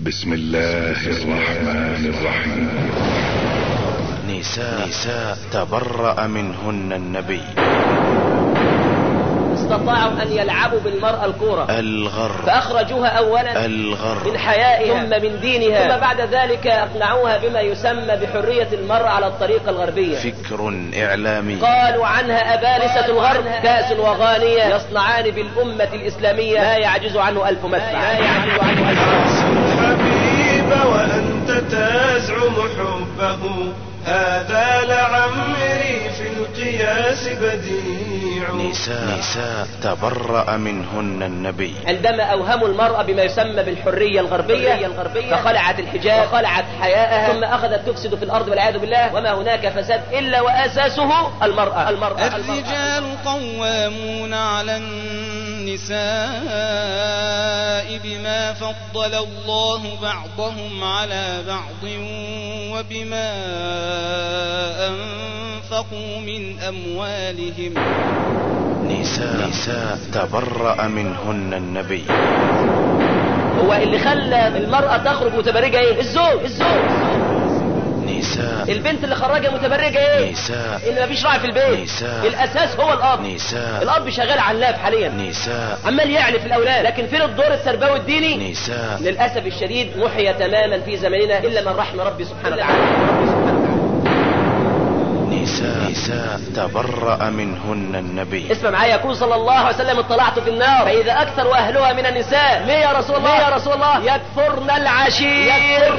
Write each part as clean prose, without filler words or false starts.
بسم الله الرحمن الرحيم. نساء تبرأ منهن النبي. استطاعوا أن يلعبوا بالمرأة الكورة الغر، فأخرجوها أولا الغر من حيائها ثم من دينها، ثم بعد ذلك أقنعوها بما يسمى بحرية المرأة على الطريقة الغربية. فكر إعلامي. قالوا عنها أبالسة الغرب كاس وغانية، يصنعان بالأمة الإسلامية ما يعجز عنه ألف مدفع. الحبيب وأنت تزعم حبه، هذا لعمري في القياس بديع. نساء تبرأ منهن النبي. عندما أوهموا المرأة بما يسمى بالحرية الغربية فخلعت الحجاب وخلعت حياءها، ثم أخذت تفسد في الأرض والعياذ بالله، وما هناك فساد إلا وأساسه المرأة. الرجال قوامون على النساء بما فضل الله بعضهم على بعض وبما أنفقوا من أموالهم. نساء تبرأ منهن النبي. هو اللي خلى المرأة تخرج متبرجة ايه؟ الزوج. نساء. البنت اللي خرجها متبرجة ايه؟ نساء. ان مفيش راعي في البيت. نساء. الاساس هو الاب. نساء. الاب شغال علاف حاليا. نساء. عمال يعلي في الاولاد، لكن فين الدور التربوي الديني؟ نساء. للاسف الشديد محي تماما في زماننا الا من رحم ربي سبحانه وتعالى. نساء تبرأ منهن النبي. اسمع معايا، يقول صلى الله عليه وسلم: اطلعت في النار فإذا أكثر أهلها من النساء. ليه يا رسول الله؟ يكفرن العشير.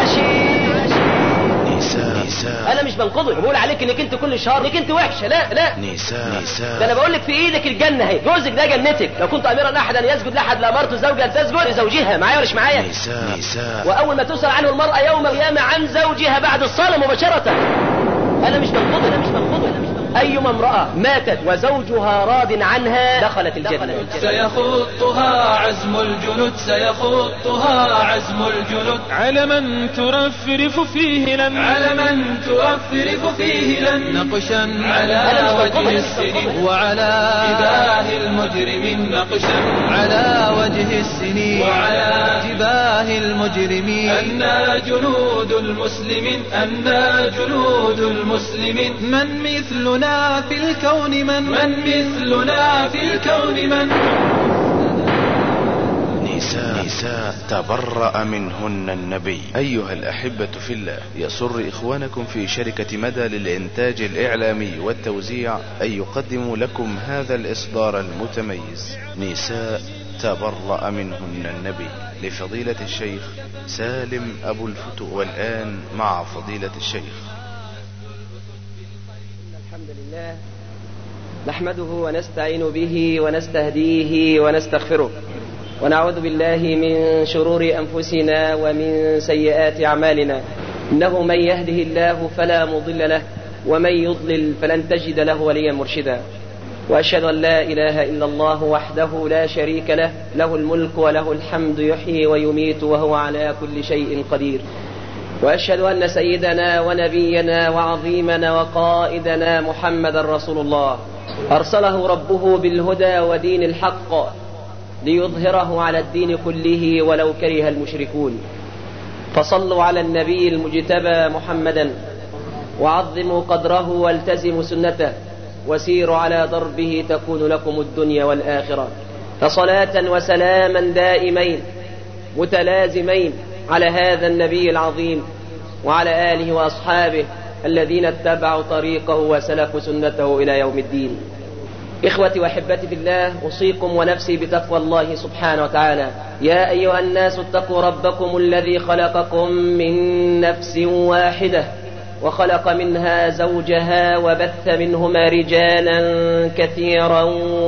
نساء. أنا مش بنقضي وبقول عليك إنك أنت كل شهر إنك أنت وحشة، لا. نساء. ده أنا بقول لك في إيدك الجنة اهي، جوزك ده جنتك. لو كنت أميرا أحدا يسجد لأحد لأمرت زوجها أن تسجد لزوجها. معايا ولا مش معايا؟ نساء. وأول ما تسأل عنه المرأة يوم القيامة عن زوجها بعد الصلاة مباشرة. أنا مش بنقضي. أيما امرأة ماتت وزوجها راض عنها دخلت الجنة. سيخطها عزم الجنود، سيخطها عزم الجنود. على من ترفرف فيه لن نقشا على وجه السنين وعلى جباه المجرمين. نقشا على وجه السنين وعلى جباه المجرمين. أنا جنود المسلمين، أنا جنود المسلمين. من مثلنا في الكون من مثلنا في الكون من. نساء تبرأ منهن النبي. أيها الأحبة في الله، يسر إخوانكم في شركة مدى للإنتاج الإعلامي والتوزيع أن يقدموا لكم هذا الإصدار المتميز، نساء تبرأ منهن النبي، لفضيلة الشيخ سالم أبو الفتوح. والآن مع فضيلة الشيخ. الحمد لله نحمده ونستعين به ونستهديه ونستغفره، ونعوذ بالله من شرور أنفسنا ومن سيئات أعمالنا. إنه من يهده الله فلا مضل له، ومن يضلل فلن تجد له وليا مرشدا. وأشهد أن لا إله إلا الله وحده لا شريك له، له الملك وله الحمد، يحيي ويميت وهو على كل شيء قدير. وأشهد أن سيدنا ونبينا وعظيمنا وقائدنا محمد رسول الله، أرسله ربه بالهدى ودين الحق ليظهره على الدين كله ولو كره المشركون. فصلوا على النبي المجتبى محمدا، وعظموا قدره والتزموا سنته، وسيروا على دربه تكون لكم الدنيا والآخرة. فصلاة وسلاما دائمين متلازمين على هذا النبي العظيم وعلى آله وأصحابه الذين اتبعوا طريقه وسلكوا سنته إلى يوم الدين. إخوتي وأحبتي في الله، أوصيكم ونفسي بتقوى الله سبحانه وتعالى. يا أيها الناس اتقوا ربكم الذي خلقكم من نفس واحدة، وخلق منها زوجها، وبث منهما رجالا كثيرا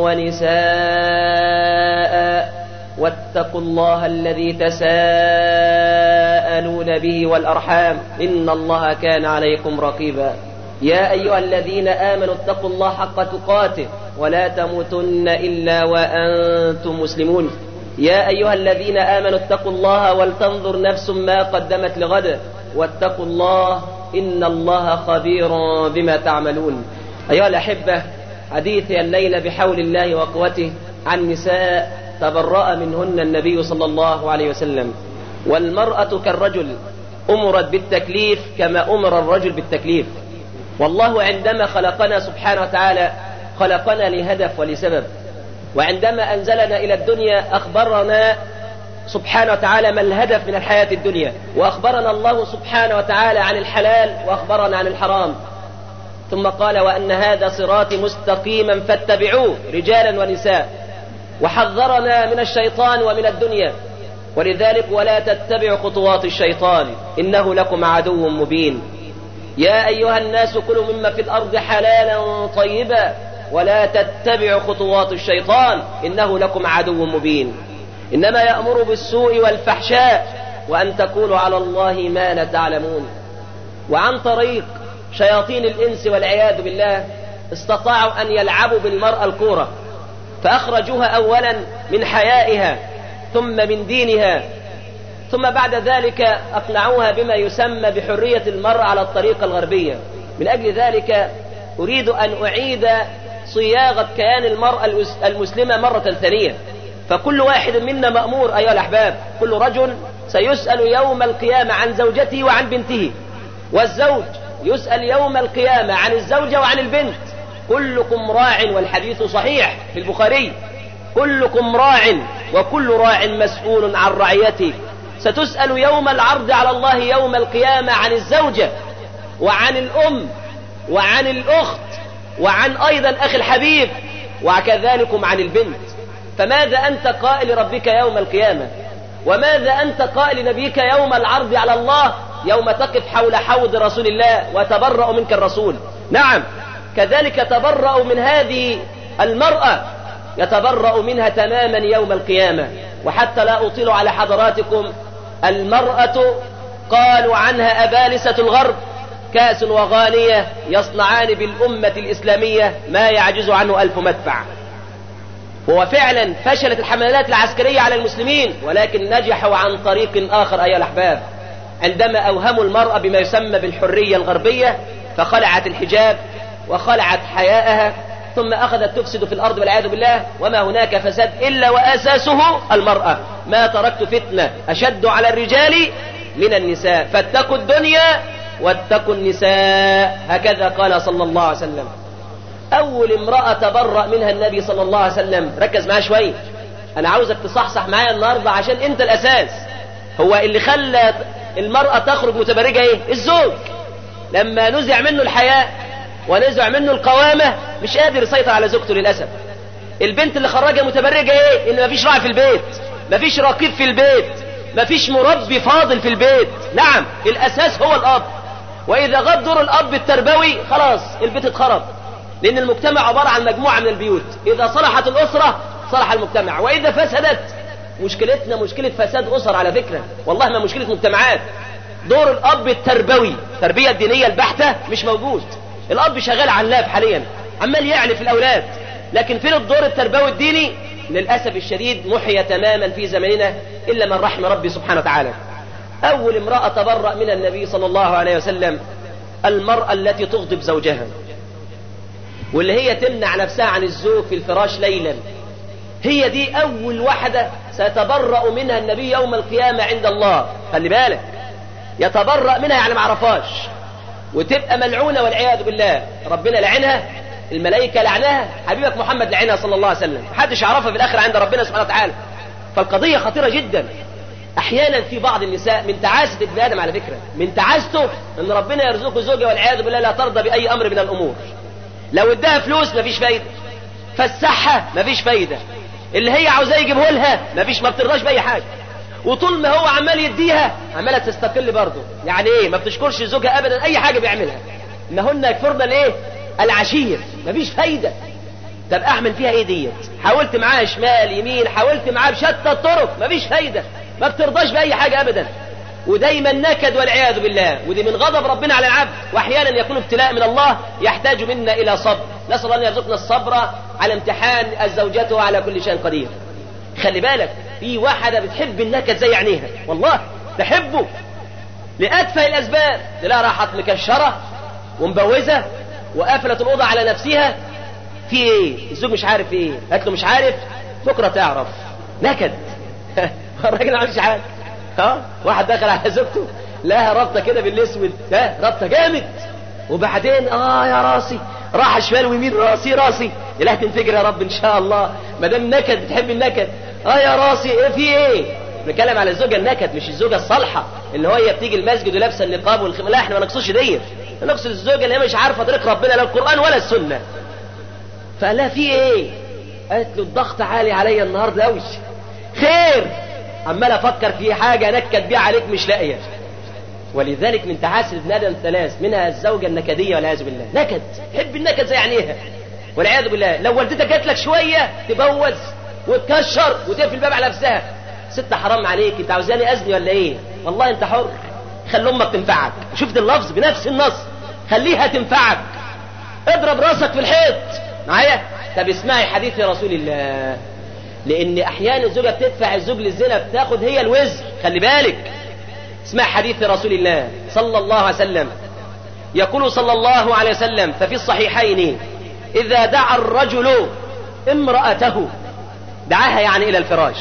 ونساء. واتقوا الله الذي تساءلون به والأرحام، إن الله كان عليكم رقيبا. يا أيها الذين آمنوا اتقوا الله حق تقاته ولا تموتن إلا وأنتم مسلمون. يا أيها الذين آمنوا اتقوا الله ولتنظر نفس ما قدمت لغد، واتقوا الله إن الله خبير بما تعملون. أيها الأحبة، حديثي الليلة بحول الله وقوته عن نساء تبرأ منهن النبي صلى الله عليه وسلم. والمرأة كالرجل أمرت بالتكليف كما أمر الرجل بالتكليف. والله عندما خلقنا سبحانه وتعالى خلقنا لهدف ولسبب، وعندما أنزلنا إلى الدنيا أخبرنا سبحانه وتعالى ما الهدف من الحياة الدنيا، وأخبرنا الله سبحانه وتعالى عن الحلال وأخبرنا عن الحرام. ثم قال وأن هذا صراطي مستقيما فاتبعوه رجالا ونساء، وحذرنا من الشيطان ومن الدنيا. ولذلك ولا تتبعوا خطوات الشيطان إنه لكم عدو مبين. يا أيها الناس كلوا مما في الأرض حلالا طيبا ولا تتبعوا خطوات الشيطان إنه لكم عدو مبين. إنما يأمر بالسوء والفحشاء وأن تقولوا على الله ما لا تعلمون. وعن طريق شياطين الإنس والعياذ بالله استطاعوا أن يلعبوا بالمرأة الكورة، فأخرجوها أولا من حيائها ثم من دينها، ثم بعد ذلك أقنعوها بما يسمى بحرية المرأة على الطريقة الغربية. من أجل ذلك أريد أن أعيد صياغة كيان المرأة المسلمة مرة ثانية. فكل واحد منا مأمور أيها الأحباب، كل رجل سيسأل يوم القيامة عن زوجته وعن بنته، والزوج يسأل يوم القيامة عن الزوجة وعن البنت. كلكم راع، والحديث صحيح في البخاري، كلكم راع وكل راع مسؤول عن رعيته. ستسأل يوم العرض على الله يوم القيامة عن الزوجة وعن الأم وعن الأخت وعن أيضا أخي الحبيب وكذلكم عن البنت. فماذا أنت قائل لربك يوم القيامة؟ وماذا أنت قائل لنبيك يوم العرض على الله يوم تقف حول حوض رسول الله وتبرأ منك الرسول؟ نعم، كذلك تبرأ من هذه المرأة، يتبرأ منها تماما يوم القيامة. وحتى لا أطيل على حضراتكم، المرأة قالوا عنها أبالسة الغرب، كأس وغانية يصنعان بالأمة الإسلامية ما يعجز عنه 1000 مدفع. هو فعلا فشلت الحملات العسكرية على المسلمين، ولكن نجحوا عن طريق آخر أيها الأحباب، عندما أوهموا المرأة بما يسمى بالحرية الغربية، فخلعت الحجاب وخلعت حياءها، ثم أخذت تفسد في الأرض والعياذ بالله. وما هناك فساد إلا وأساسه المرأة. ما تركت فتنة أشد على الرجال من النساء، فاتقوا الدنيا واتقوا النساء، هكذا قال صلى الله عليه وسلم. أول امرأة تبرأ منها النبي صلى الله عليه وسلم، ركز معايا شوية، أنا عاوزك تصحصح معايا النهاردة عشان أنت الأساس. هو اللي خلى المرأة تخرج متبرجة إيه؟ الزوج. لما نزع منه الحياء ونزع منه القوامة مش قادر يسيطر على زوجته للأسف. البنت اللي خرجها متبرجة إيه؟ إن مفيش راعي في البيت، مفيش رقيب في البيت، مفيش مربي فاضل في البيت. نعم، الأساس هو الأب، وإذا غاب دور الأب التربوي خلاص البيت اتخرب، لأن المجتمع عبارة عن مجموعة من البيوت. إذا صلحت الأسرة صلح المجتمع، وإذا فسدت، مشكلتنا مشكلة فساد أسر على فكرة، والله ما مشكلة مجتمعات. دور الأب التربوي، التربية الدينية البحتة مش موجود. الأب شغال علاف حاليا، عمال يعلف الأولاد، لكن فين الدور التربوي الديني؟ للأسف الشديد محي تماما في زماننا إلا من رحم ربي سبحانه وتعالى. أول امرأة تبرأ من النبي صلى الله عليه وسلم المرأة التي تغضب زوجها، واللي هي تمنع نفسها عن الزوج في الفراش ليلا. هي دي أول واحدة سيتبرأ منها النبي يوم القيامة عند الله. خلي بالك، يتبرأ منها يعني معرفاش، وتبقى ملعونة والعياذ بالله. ربنا لعنها، الملائكة لعنها، حبيبك محمد لعنها صلى الله عليه وسلم، محدش يعرفها في الآخر عند ربنا سبحانه وتعالى. فالقضية خطيرة جدا. أحيانا في بعض النساء من تعاسة ابن آدم على فكرة، من تعاسته أن ربنا يرزقه زوجة والعياذ بالله لا ترضى بأي أمر من الأمور. لو اداها فلوس مفيش فايدة، فسحها مفيش فايدة، اللي هي عاوزاه يجيبه لها مفيش، ما بترضاش بأي حاجة. وطول ما هو عمال يديها عمالة تستقل برضه. يعني ايه؟ ما بتشكرش زوجها ابدا اي حاجة بيعملها. انهن يكفرن الايه؟ العشير. مفيش فايدة. طب اعمل فيها ايه ديت؟ حاولت معاها شمال يمين، حاولت معاها بشتى الطرق، مفيش فايدة. ما بترضاش بأي حاجة ابدا، ودايما نكد والعياذ بالله. ودي من غضب ربنا على العبد، واحيانا يكون ابتلاء من الله يحتاج منا الى صبر. نسأل الله ان يرزقنا الصبر على امتحان الزوجات وعلى كل شيء قدير. خلي بالك، في واحدة بتحب النكد زي عينيها، والله تحبه لأتفه الأسباب. لا راحت مكشرة ومبوزة وقفلت الأوضة على نفسها. في ايه؟ الزوج مش عارف ايه، قالت له مش عارف، بكرة تعرف. نكد. الراجل ما عملش حاجة، واحد دخل على زوجته لها ربطه كده بالاسود، ربطه جامد، وبعدين يا راسي راح شمال ويمين، راسي اله تنفجر يا رب ان شاء الله، ما دام نكد بتحب النكد. يا راسي ايه في ايه؟ بنتكلم على الزوجه النكد، مش الزوجه الصالحه اللي هي بتيجي المسجد ولابسه النقاب والخمار. لا، احنا ما نقصدش ديت، نقصد الزوجه اللي هي مش عارفه طريق ربنا لا القران ولا السنه. فقال لها في ايه؟ قالت له الضغط عالي عليا النهارده قوي. خير؟ عمال افكر في حاجه انكد بيها عليك مش لاقيه. ولذلك من تعاسر ابن ادم ثلاث، منها الزوجه النكديه والعياذ بالله. نكد، حب النكد زي عينيها والعياذ بالله. لو والدتك جات لك شويه تبوز وتكشر وتقفل الباب على نفسها. ست حرام عليك، انت عاوزاني ازني ولا ايه؟ والله انت حر، خلي امك تنفعك. شفت اللفظ بنفس النص، خليها تنفعك. اضرب راسك في الحيط معايا. طب اسمعي حديث رسول الله، لان احيانا الزوجه بتدفع الزوج للزنا، بتاخد هي الوزر، خلي بالك. اسمع حديث رسول الله صلى الله عليه وسلم، يقول صلى الله عليه وسلم ففي الصحيحين: إذا دعا الرجل امرأته، دعاها يعني إلى الفراش،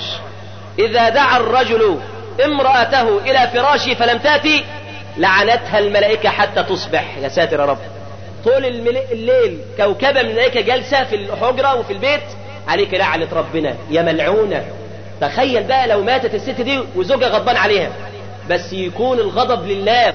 إذا دعا الرجل امرأته إلى فراشه فلم تأتي لعنتها الملائكة حتى تصبح. يا ساتر يا رب، طول الليل كوكبة من الملائكة جالسة في الحجرة وفي البيت، عليك لعنة ربنا يا ملعونة. تخيل بقى لو ماتت الست دي وزوجها غضبان عليها، بس يكون الغضب لله،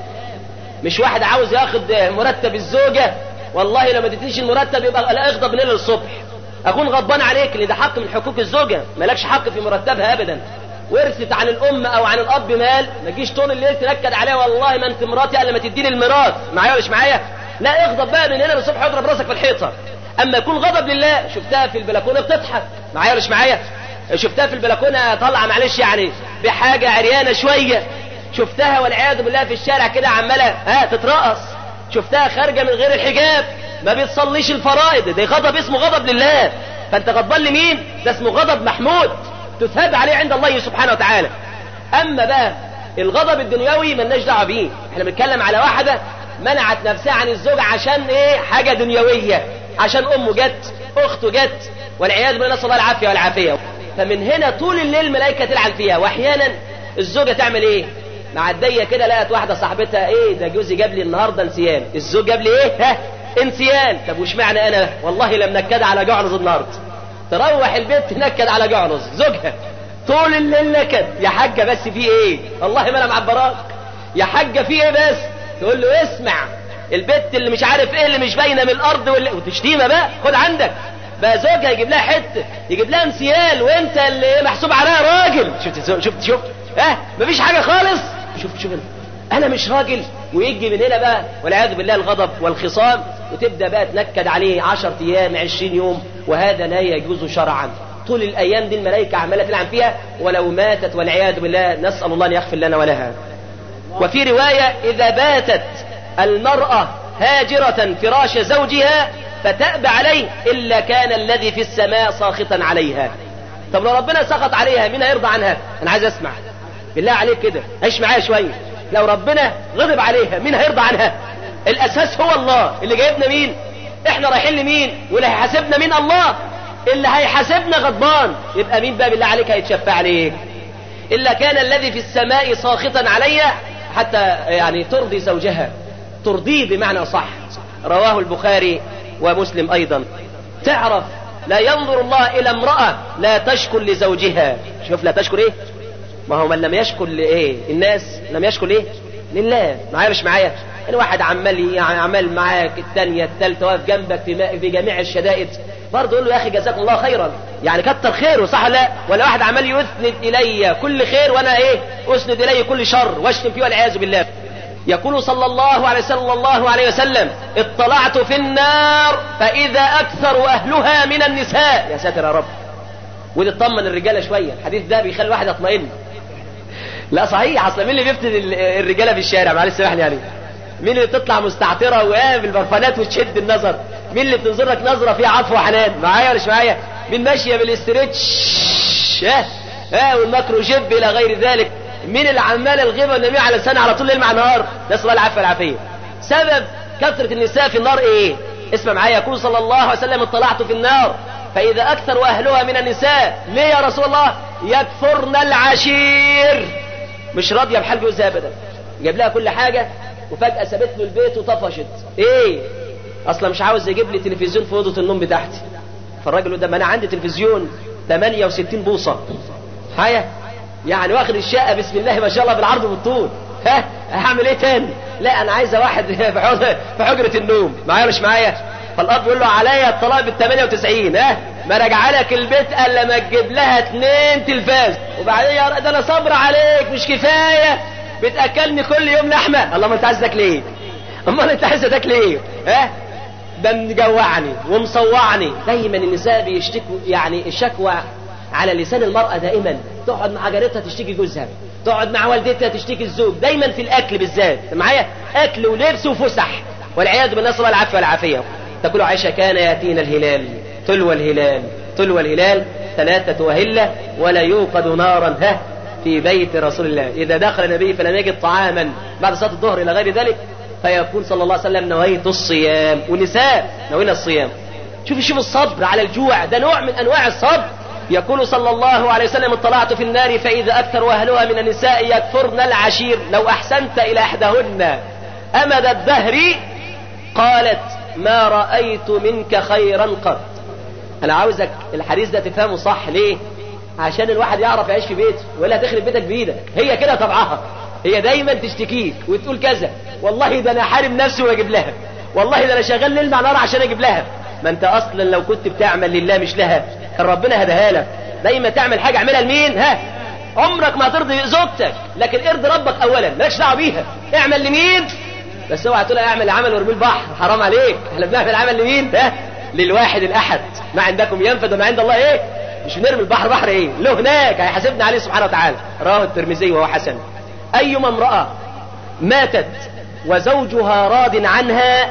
مش واحد عاوز ياخد مرتب الزوجة، والله لو ما تديش المرتب يبقى لا اغضب من الصبح، اكون غضبان عليك، لان ده حق من حقوق الزوجة، مالكش حق في مرتبها ابدا. ورثت عن الام او عن الاب مال، ما تجيش طول الليل تنكد عليها والله ما انت مراتي الا ما تديني الميراث. معايا ولا مش معايا؟ لا، اغضب بقى من هنا للصبح، اضرب راسك في الحيطة. اما يكون غضب لله، شفتها في البلكونة بتضحك، معايا ولا مش معايا؟ شفتها في البلكونة طالعة معلش يعني بحاجة عريانة شوية، شفتها والعياذ بالله في الشارع كده عمالة تترقص، شفتها خارجة من غير الحجاب ما بتصليش الفرائض، ده غضب اسمه غضب لله. فانت غضبان لمين؟ ده اسمه غضب محمود تثاب عليه عند الله سبحانه وتعالى. اما بقى الغضب الدنيوي ملناش دعوه بيه، احنا بنتكلم على واحده منعت نفسها عن الزوج عشان ايه؟ حاجه دنيويه، عشان امه جت، اخته جت، والعياذ بالله، نسال الله العافيه والعافيه. فمن هنا طول الليل الملائكه تلعن فيها. واحيانا الزوجه تعمل ايه؟ معديه كده لقت واحده صاحبتها، ايه ده جوزي جاب لي النهارده انسيان، الزوج جاب لي ايه؟ انسيان. طب وش معنى انا والله لم نكد على جعنز النهارده؟ تروح البيت تنكد على جعنز زوجها طول الليل نكد. يا حاجه بس في ايه؟ والله ما انا معبراك. يا حاجه في ايه بس؟ تقول له اسمع، البت اللي مش عارف ايه اللي مش باينه من الارض وتشتيمه بقى، خد عندك بقى زوجها يجيب لها حته، يجيب لها انسيال، وانت اللي محسوب عليها راجل. شفت مفيش حاجه خالص. شوف انا مش راجل. ويجي من هنا بقى والعياذ بالله الغضب والخصام، وتبدا بقى تنكد عليه 10 ايام 20 يوم، وهذا لا يجوز شرعا. طول الايام دي الملائكه عماله تلعن فيها، ولو ماتت والعياذ بالله نسال الله ان يغفر لنا ولها. وفي روايه: اذا باتت المراه هاجره فراش زوجها فتأبى عليه الا كان الذي في السماء ساخطا عليها. طب لو ربنا سخط عليها مين هيرضى عنها؟ انا عايز اسمع بالله عليك كده، عيش معايا شويه. لو ربنا غضب عليها مين هيرضى عنها؟ الاساس هو الله. اللي جايبنا مين؟ احنا رايحين لمين؟ واللي هيحاسبنا مين؟ الله. اللي هيحاسبنا غضبان، يبقى مين بقى بالله عليك هيتشفع عليك؟ الا كان الذي في السماء ساخطا عليها، حتى يعني ترضي زوجها، ترضيه بمعنى صح. رواه البخاري ومسلم ايضا. تعرف لا ينظر الله الى امرأة لا تشكر لزوجها. شوف لا تشكر ايه؟ ما هو من لم يشكر لايه؟ الناس لم يشكر ليه؟ لله. معايا مش معايا؟ الواحد عمال معاك، الثانية الثالثة واقف جنبك في جميع الشدائد، برضه يقول له يا اخي جزاك الله خيرا، يعني كتر خيره، صح لا؟ ولا واحد عمال يسند الي كل خير وانا ايه؟ اسند الي كل شر واشتم فيه والعياذ بالله. يقول صلى الله عليه وسلم: اطلعت في النار فإذا أكثر أهلها من النساء. يا ساتر يا رب. ودي تطمن الرجالة شوية، الحديث ده بيخلي الواحد يطمئن. لا صحيح، اصل مين اللي بيفتن الرجالة في الشارع؟ معلش سامحني يعني. مين اللي تطلع مستعطرة بالبرفانات وتشد النظر؟ مين اللي بتنظر لك نظرة فيها عطف وحنان؟ معايا ولا مش معايا؟ مين ماشية بالاسترتش والماكرو جيب الى غير ذلك؟ مين اللي عمال الغيبة والنميمة على لسانه على طول ليل مع نهار؟ نسأل الله العافية والعافية. سبب كثرة النساء في النار ايه؟ اسمع معايا. يقول صلى الله عليه وسلم: اطلعت في النار فإذا أكثر أهلها من النساء. ليه يا رسول الله؟ يكفرن العشير. مش راضيه بحال جوزها ابدا، جاب لها كل حاجه وفجاه سابت له البيت وطفشت. ايه؟ اصلا مش عاوز يجيب لي تلفزيون في اوضه النوم بتاعتي. فالراجل ده ما انا عندي تلفزيون 68 بوصه حاجه يعني واخد الشقه بسم الله ما شاء الله بالعرض والطول، ها هعمل ايه تاني؟ لا انا عايزه واحد في حجره النوم معايا مش معايا. فالاب يقول له عليا الطلاق بال 98، ها ما راجع لك البيت الا ما تجيب لها 2 تلفاز. وبعدين يا ده انا صبر عليك مش كفايه بتاكلني كل يوم لحمه. الله ما انت عايز تاكل ايه؟ امال انت عايز تاكل ايه؟ ها ده مجوعني ومصوعني. دايما النساء بيشتكوا يعني الشكوى على لسان المرأة دائما، تقعد مع جارتها تشتكي جوزها، تقعد مع والدتها تشتكي الزوج، دايما في الاكل بالذات معايا، اكل ولبس وفسح والعياذ بالله، صلى العافيه والعافيه. تقول عائشة كان ياتينا الهلال تلو الهلال تلو الهلال 3 وهلة ولا يوقد نارا في بيت رسول الله. إذا دخل النبي فلم يجد طعاما بعد صلاة الظهر إلى غير ذلك فيقول صلى الله عليه وسلم نويت الصيام. والنساء نوينا الصيام. شوف الصبر على الجوع، ده نوع من أنواع الصبر. يقول صلى الله عليه وسلم اطلعت في النار فإذا أكثر أهلها من النساء يكفرن العشير لو أحسنت إلى إحداهن أمد الدهر قالت ما رأيت منك خيرا قط. أنا عاوزك الحديث ده تفهمه صح. ليه؟ عشان الواحد يعرف يعيش في بيته ولا تخرب بيتك بإيدك. هي كده طبعها، هي دايما تشتكيك وتقول كذا، والله ده أنا حارم نفسي وأجيب لها، والله ده أنا شغال ليل مع نار عشان أجيب لها. ما أنت أصلا لو كنت بتعمل لله مش لها كان ربنا هداها لك. دايما تعمل حاجة اعملها لمين؟ عمرك ما هترضي زوجتك، لكن ارضي ربك أولا، مالكش دعوة بيها. اعمل لمين؟ بس اوعى تقول اعمل عمل وارمي البحر، حرام عليك. احنا بنعمل عمل لمين؟ للواحد الأحد. ما عندكم ينفد وما عند الله ايه؟ مش بنرمي البحر، بحر ايه؟ له هناك هيحاسبنا عليه سبحانه وتعالى. رواه الترمذي وهو حسن. أيما امرأة ماتت وزوجها راض عنها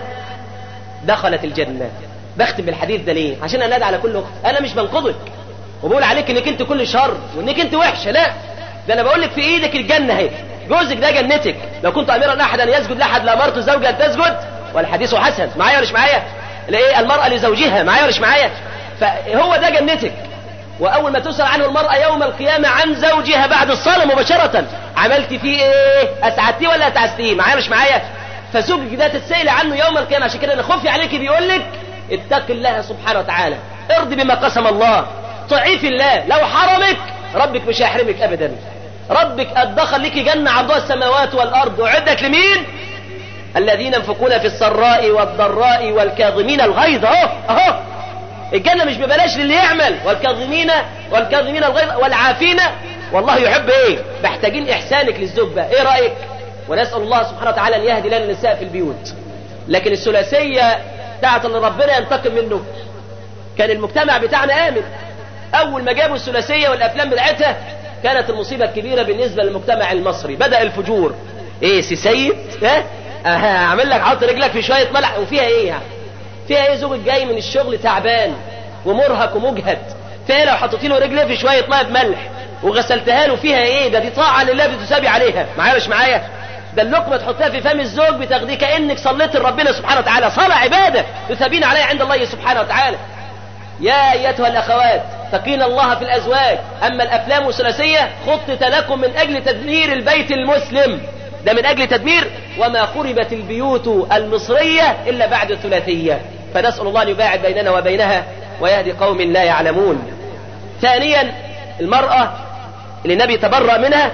دخلت الجنة. بختم بالحديث ده ليه؟ عشان انادي على كل اخت. انا مش بنقضك وبقول عليك انك انت كل شر وانك انت وحشه، لا، ده انا بقول لك في ايدك الجنه اهي. جوزك ده جنتك. لو كنت اميرا احدا يسجد لاحد لامرت زوجها ان تسجد، والحديث حسن. معايا ولا مش معايا؟ الايه؟ المراه لزوجها. معايا ولا مش معايا؟ فهو ده جنتك. واول ما تسأل عنه المراه يوم القيامه عن زوجها بعد الصلاه مباشره، عملت فيه ايه؟ اسعدتيه ولا اتعستيه؟ معايا ولا مش معايا؟ فزوجك ده تتسأل عنه يوم القيامه. عشان كده انا خفي عليك بيقول لك اتق الله سبحانه وتعالى، ارضي بما قسم الله، طيعي في الله. لو حرمك ربك مش هيحرمك ابدا. ربك ادخل لك جنه عرضها السماوات والارض، وعدت لمين؟ الذين ينفقون في السراء والضراء والكاظمين الغيظ. اهو الجنه مش ببلاش للي يعمل. والكاظمين الغيظ والعافين والله يحب ايه؟ محتاجين احسانك للزوج بقى. ايه رايك؟ ونسال الله سبحانه وتعالى ان يهدي لنا النساء في البيوت. لكن الثلاثيه بتاعت اللي ربنا ينتقم منه، كان المجتمع بتاعنا آمن. أول ما جابوا الثلاثية والأفلام بتاعتها كانت المصيبة الكبيرة بالنسبة للمجتمع المصري. بدأ الفجور. إيه سيد؟ أعمل لك حط رجلك في شوية ملح وفيها إيه يعني؟ فيها إيه؟ زوجك جاي من الشغل تعبان ومرهق ومجهد، فيها لو حطيتي له رجليه في شوية ماء بملح وغسلتها له فيها إيه؟ ده دي طاعة لله بتسابي عليها. معايا مش معايا؟ ده اللقمة تحطها في فم الزوج بتاخديه كأنك صليت لربنا سبحانه وتعالى صلاة عبادة تثابين عليها عند الله سبحانه وتعالى. يا أيتها الأخوات تقين الله في الأزواج. أما الأفلام الثلاثية خطط لكم من أجل تدمير البيت المسلم، ده من أجل تدمير. وما خربت البيوت المصرية إلا بعد الثلاثية. فنسأل الله أن يباعد بيننا وبينها ويهدي قوم لا يعلمون. ثانيا المرأة اللي النبي تبرأ منها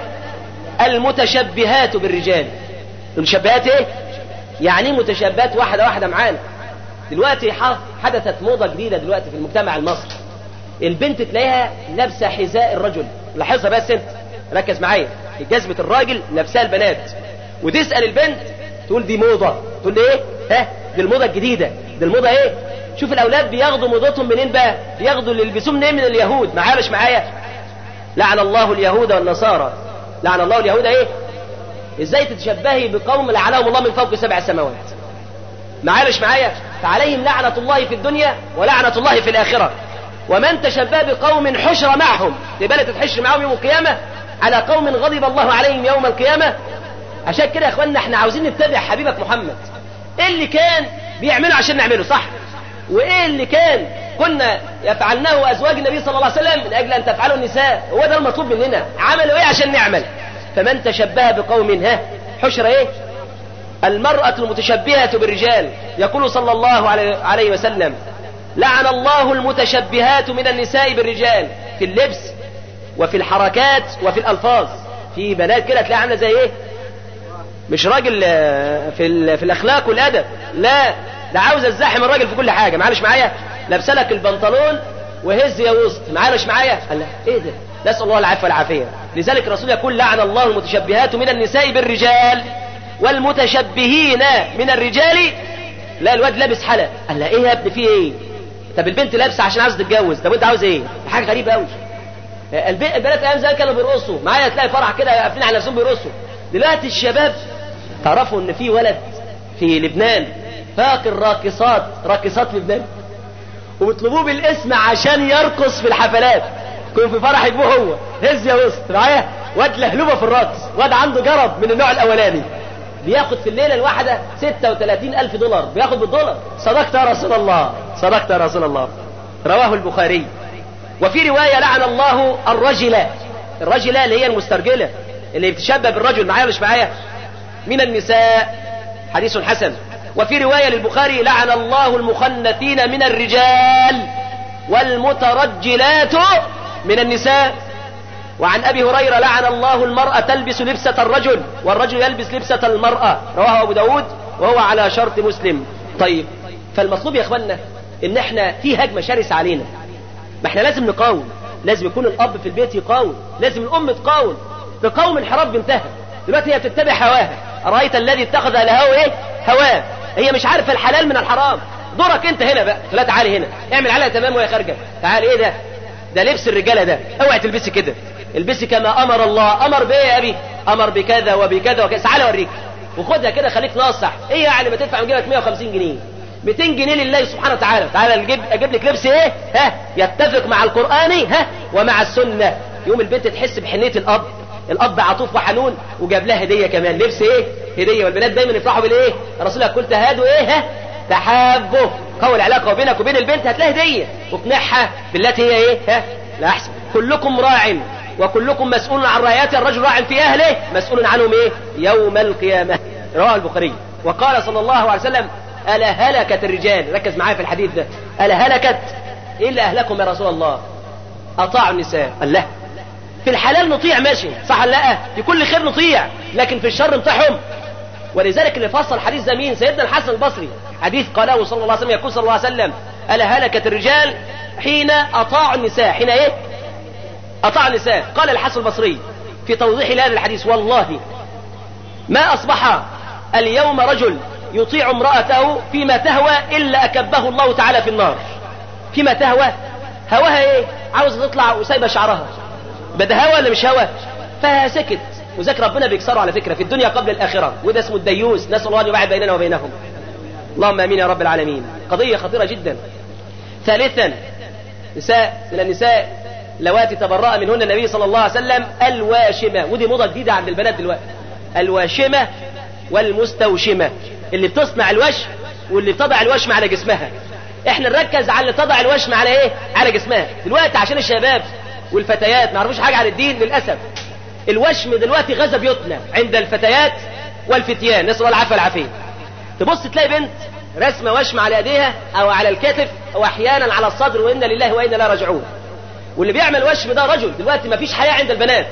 المتشبهات بالرجال. المتشبهات ايه؟ يعني متشبهات واحدة واحدة معانا. دلوقتي حدثت موضة جديدة دلوقتي في المجتمع المصري. البنت تلاقيها لابسة حذاء الرجل. لاحظها بس انت، ركز معايا. جزمة الراجل لابسها البنات. وتسأل البنت تقول دي موضة. تقول لي ايه؟ دي الموضة الجديدة. دي الموضة ايه؟ شوف الاولاد بياخدوا موضتهم منين بقى؟ بياخدوا اللي يلبسوه منين؟ من اليهود. معايا مش معايا؟ لعن الله اليهود والنصارى. لعن الله اليهود ايه؟ ازاي تتشبهي بقوم لعنهم الله من فوق 7 سماوات؟ معايا مش معايا؟ فعليهم لعنة الله في الدنيا ولعنة الله في الآخرة. ومن تشبه بقوم حشر معهم، تبقى تتحشر معهم يوم القيامة على قوم غضب الله عليهم يوم القيامة. عشان كده يا اخواننا احنا عاوزين نتبع حبيبك محمد. ايه اللي كان بيعمله عشان نعمله صح، وايه اللي كان كنا يفعلناه ازواج النبي صلى الله عليه وسلم من اجل ان تفعله النساء. هو ده المطلوب مننا. عملوا ايه عشان نعمل؟ فمن تشبه بقوم حشر ايه؟ المرأة المتشبهة بالرجال. يقول صلى الله عليه وسلم لعن الله المتشبهات من النساء بالرجال في اللبس وفي الحركات وفي الألفاظ. في بنات كده تلاقي عامله زي ايه؟ مش راجل في الأخلاق والأدب، لا ده عاوز الزاحم الراجل في كل حاجة. معلش معايا؟ لابسه لك البنطلون وهز يا وسط، معلش معايا؟ قال لا ايه ده؟ نسأل الله العفو والعافية. لذلك الرسول يقول لعن الله المتشبهات من النساء بالرجال والمتشبهين من الرجال. لا الواد لابس حلق، قال لا ايه يا ابني في ايه؟ طب البنت لابسه عشان عاوز تتجوز، طب انت عاوز ايه؟ حاجه غريبه قوي. البنات ايام زمان كانوا بيرقصوا معايا، تلاقي فرح كده قافلين على نفسهم بيرقصوا. دلوقتي الشباب تعرفوا ان في ولد في لبنان فاقر راقصات لبنان وبيطلبوه بالاسم عشان يرقص في الحفلات. كون في فرح يجيبوه هو هز يا وسط معايا، واد لهلوبه في الرقص، واد عنده جرب من النوع الاولاني، بياخد في الليله الواحده 36,000 دولار، بياخد بالدولار. صدقت يا رسول الله، صدقت يا رسول الله. رواه البخاري. وفي روايه لعن الله الرجلة اللي هي المسترجله اللي بتشبه بالرجل، معايا مش معايا؟ من النساء، حديث حسن. وفي روايه للبخاري لعن الله المخنثين من الرجال والمترجلات من النساء. وعن أبي هريرة لعن الله المرأة تلبس لبسة الرجل والرجل يلبس لبسة المرأة، رواه أبو داود وهو على شرط مسلم. طيب فالمطلوب يا أخوانا إن احنا في هجمة شرسة علينا، ما احنا لازم نقاوم، لازم يكون الأب في البيت يقاوم، لازم الأم تقاوم انحراف بنتها. دلوقتي هي بتتبع هواها، أرأيت الذي اتخذ لهوه ايه؟ هواه. هي مش عارفة الحلال من الحرام. دورك انت هنا بقى، لا تعالي هنا اعمل عليها تمام وهي خارجة. تعالي ايه ده لبس الرجالة ده، اوعي تلبسي كده، البسي كما امر الله. امر بايه يا ابي؟ امر بكذا وبكذا وكذا. تعالى اوريك وخدها كده، خليك ناصح. ايه يعني ما تدفع من جيبك 150 جنيه 200 جنيه لله سبحانه وتعالى. تعالى اجيب لك لبس ايه يتفق مع القرآن ومع السنة. يوم البنت تحس بحنية الاب عطوف وحنون، وجاب لها هدية كمان، لبس ايه؟ هدية. والبنات دايما يفرحوا بالايه؟ الرسول يقول تهادوا ايه؟ تحابوا. قوي العلاقة بينك وبين البنت، هتلاقي هدية واقنعها بالتي هي ايه؟ لا احسن. كلكم راع وكلكم مسؤول عن رعيته، الرجل راع في اهله مسؤول عنهم ايه؟ يوم القيامة. رواه البخاري. وقال صلى الله عليه وسلم ألا هلكت الرجال. ركز معايا في الحديث ده، ألا هلكت إيه اللي أهلكم يا رسول الله؟ أطاعوا النساء. الله في الحلال نطيع ماشي صح لا، في كل خير نطيع، لكن في الشر نطيعهم. ولذلك اللي فصل الحديث ده مين؟ سيدنا الحسن البصري. حديث قاله صلى الله عليه وسلم، يقول صلى الله عليه وسلم ألا هلكت الرجال حين أطاعوا النساء. حين ايه؟ أطاعوا النساء. قال الحسن البصري في توضيح لهذا الحديث والله ما أصبح اليوم رجل يطيع امرأته فيما تهوى إلا أكبه الله تعالى في النار. فيما تهوى، هواها ايه؟ عاوزة تطلع وسايبة شعرها، بدها هوى ولا مش هوى؟ فسكت. وذاك ربنا بيكسره على فكرة في الدنيا قبل الآخرة، وده اسمه الديوس. نسأل الله أن يبعد بيننا وبينهم، اللهم آمين يا رب العالمين. قضية خطيرة جدا. ثالثا نساء من النساء لواتي تبرأ منهن النبي صلى الله عليه وسلم الواشمة، ودي موضة جديدة عند البنات دلوقتي. الواشمة والمستوشمة، اللي بتصنع الوشم واللي بتضع الوشم على جسمها. احنا نركز على اللي تضع الوشم على ايه؟ على جسمها دلوقتي، عشان الشباب والفتيات ما يعرفوش حاجة عن الدين للأسف. الوشم دلوقتي غزا بيوتنا عند الفتيات والفتيان، نسأل الله العافية والعافية. تبص تلاقي بنت رسمة وشم على ايديها او على الكتف او احيانا على الصدر، وإنا لله وإنا لا راجعون. واللي بيعمل وشم ده رجل. دلوقتي ما فيش حياة عند البنات.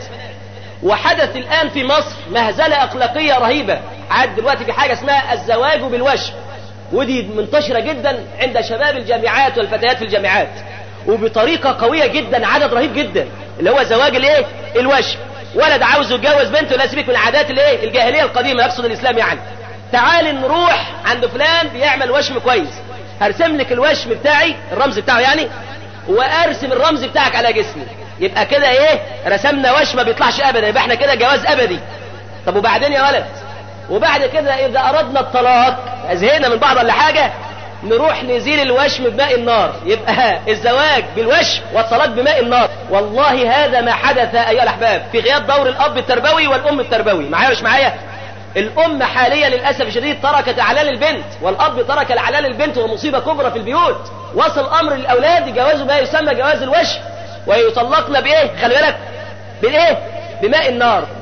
وحدث الآن في مصر مهزلة أخلاقية رهيبة. عاد دلوقتي في حاجة اسمها الزواج بالوشم، ودي منتشرة جدا عند شباب الجامعات والفتيات في الجامعات، وبطريقة قوية جدا، عدد رهيب جدا، اللي هو زواج الايه؟ الوشم. ولد عاوز يتجوز بنته، لا سيبك من عادات الايه؟ الجاهلية القديمة، يقصد الإسلام يعني. تعال نروح عند فلان بيعمل وشم كويس، هرسم لك الوشم بتاعي، الرمز بتاعه يعني، وارسم الرمز بتاعك على جسمي. يبقى كده ايه؟ رسمنا وشم ما بيطلعش ابدا، يبقى احنا كده جواز ابدي. طب وبعدين يا ولد؟ وبعد كده اذا اردنا الطلاق، زهقنا من بعض ولا حاجة، نروح نزيل الوشم بماء النار. يبقى الزواج بالوشم والطلاق بماء النار. والله هذا ما حدث ايها الاحباب في غياب دور الاب التربوي والام التربوي. معايا مش معايا؟ الام حاليا للاسف الشديد تركت اعلان البنت، والاب ترك الاعلان البنت، ومصيبة كبرى في البيوت. وصل امر الاولاد يجوزوا ما يسمى جواز الوشم، ويطلقن بايه؟ خلي بالك بالايه؟ بماء النار.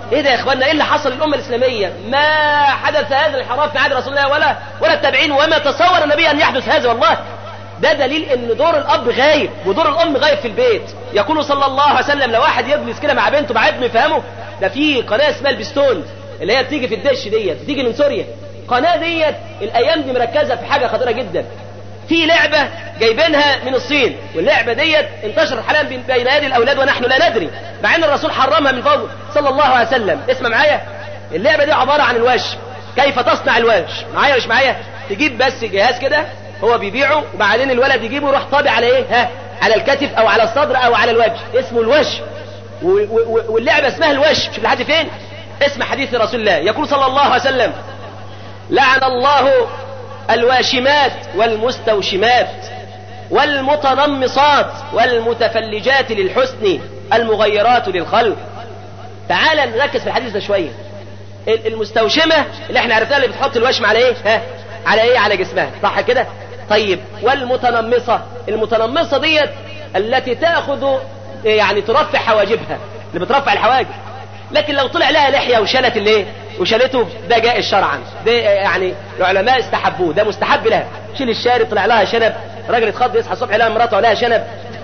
ايه ده يا اخوانا؟ ايه اللي حصل للامه الاسلاميه؟ ما حدث هذا الانحراف في عهد رسول الله ولا التابعين، وما تصور النبي ان يحدث هذا. والله ده دليل ان دور الاب غايب ودور الام غايب في البيت. يقول صلى الله عليه وسلم لو واحد يجلس كده مع بنته مع ابنه يفهمه، ده في قناه اسمها البستون اللي هي بتيجي في الدش ديت، بتيجي من سوريا. القناه ديت الايام دي مركزه في حاجه خطيره جدا، في لعبه جايبينها من الصين، واللعبه ديت انتشرت حاليا بين ايدي الاولاد ونحن لا ندري، مع ان الرسول حرمها من فوق صلى الله عليه وسلم. اسمع معايا، اللعبه دي عباره عن الوش. كيف تصنع الوش؟ معايا مش معايا؟ تجيب بس جهاز كده هو بيبيعه، وبعدين الولد يجيبه يروح طابع على ايه؟ على الكتف او على الصدر او على الوجه، اسمه الوش. واللعبه اسمها الوش. شوف لحد فين؟ اسمع حديث رسول الله، يقول صلى الله عليه وسلم لعن الله الواشمات والمستوشمات والمتنمصات والمتفلجات للحسن المغيرات للخلق. تعال نركز في الحديث ده شويه. المستوشمه اللي احنا عرفناها اللي بتحط الوشم على ايه؟ على ايه؟ على جسمها، صح كده؟ طيب والمتنمصه، المتنمصه ديت التي تاخذ يعني ترفع حواجبها، اللي بترفع الحواجب. لكن لو طلع لها لحيه وشالت الايه؟ وشالته، ده جائز شرعا، ده يعني العلماء استحبوه، ده مستحب لها. شيل الشارب، طلع لها شنب، راجل اتخض يصحى الصبح يلاقي مراته ولها شنب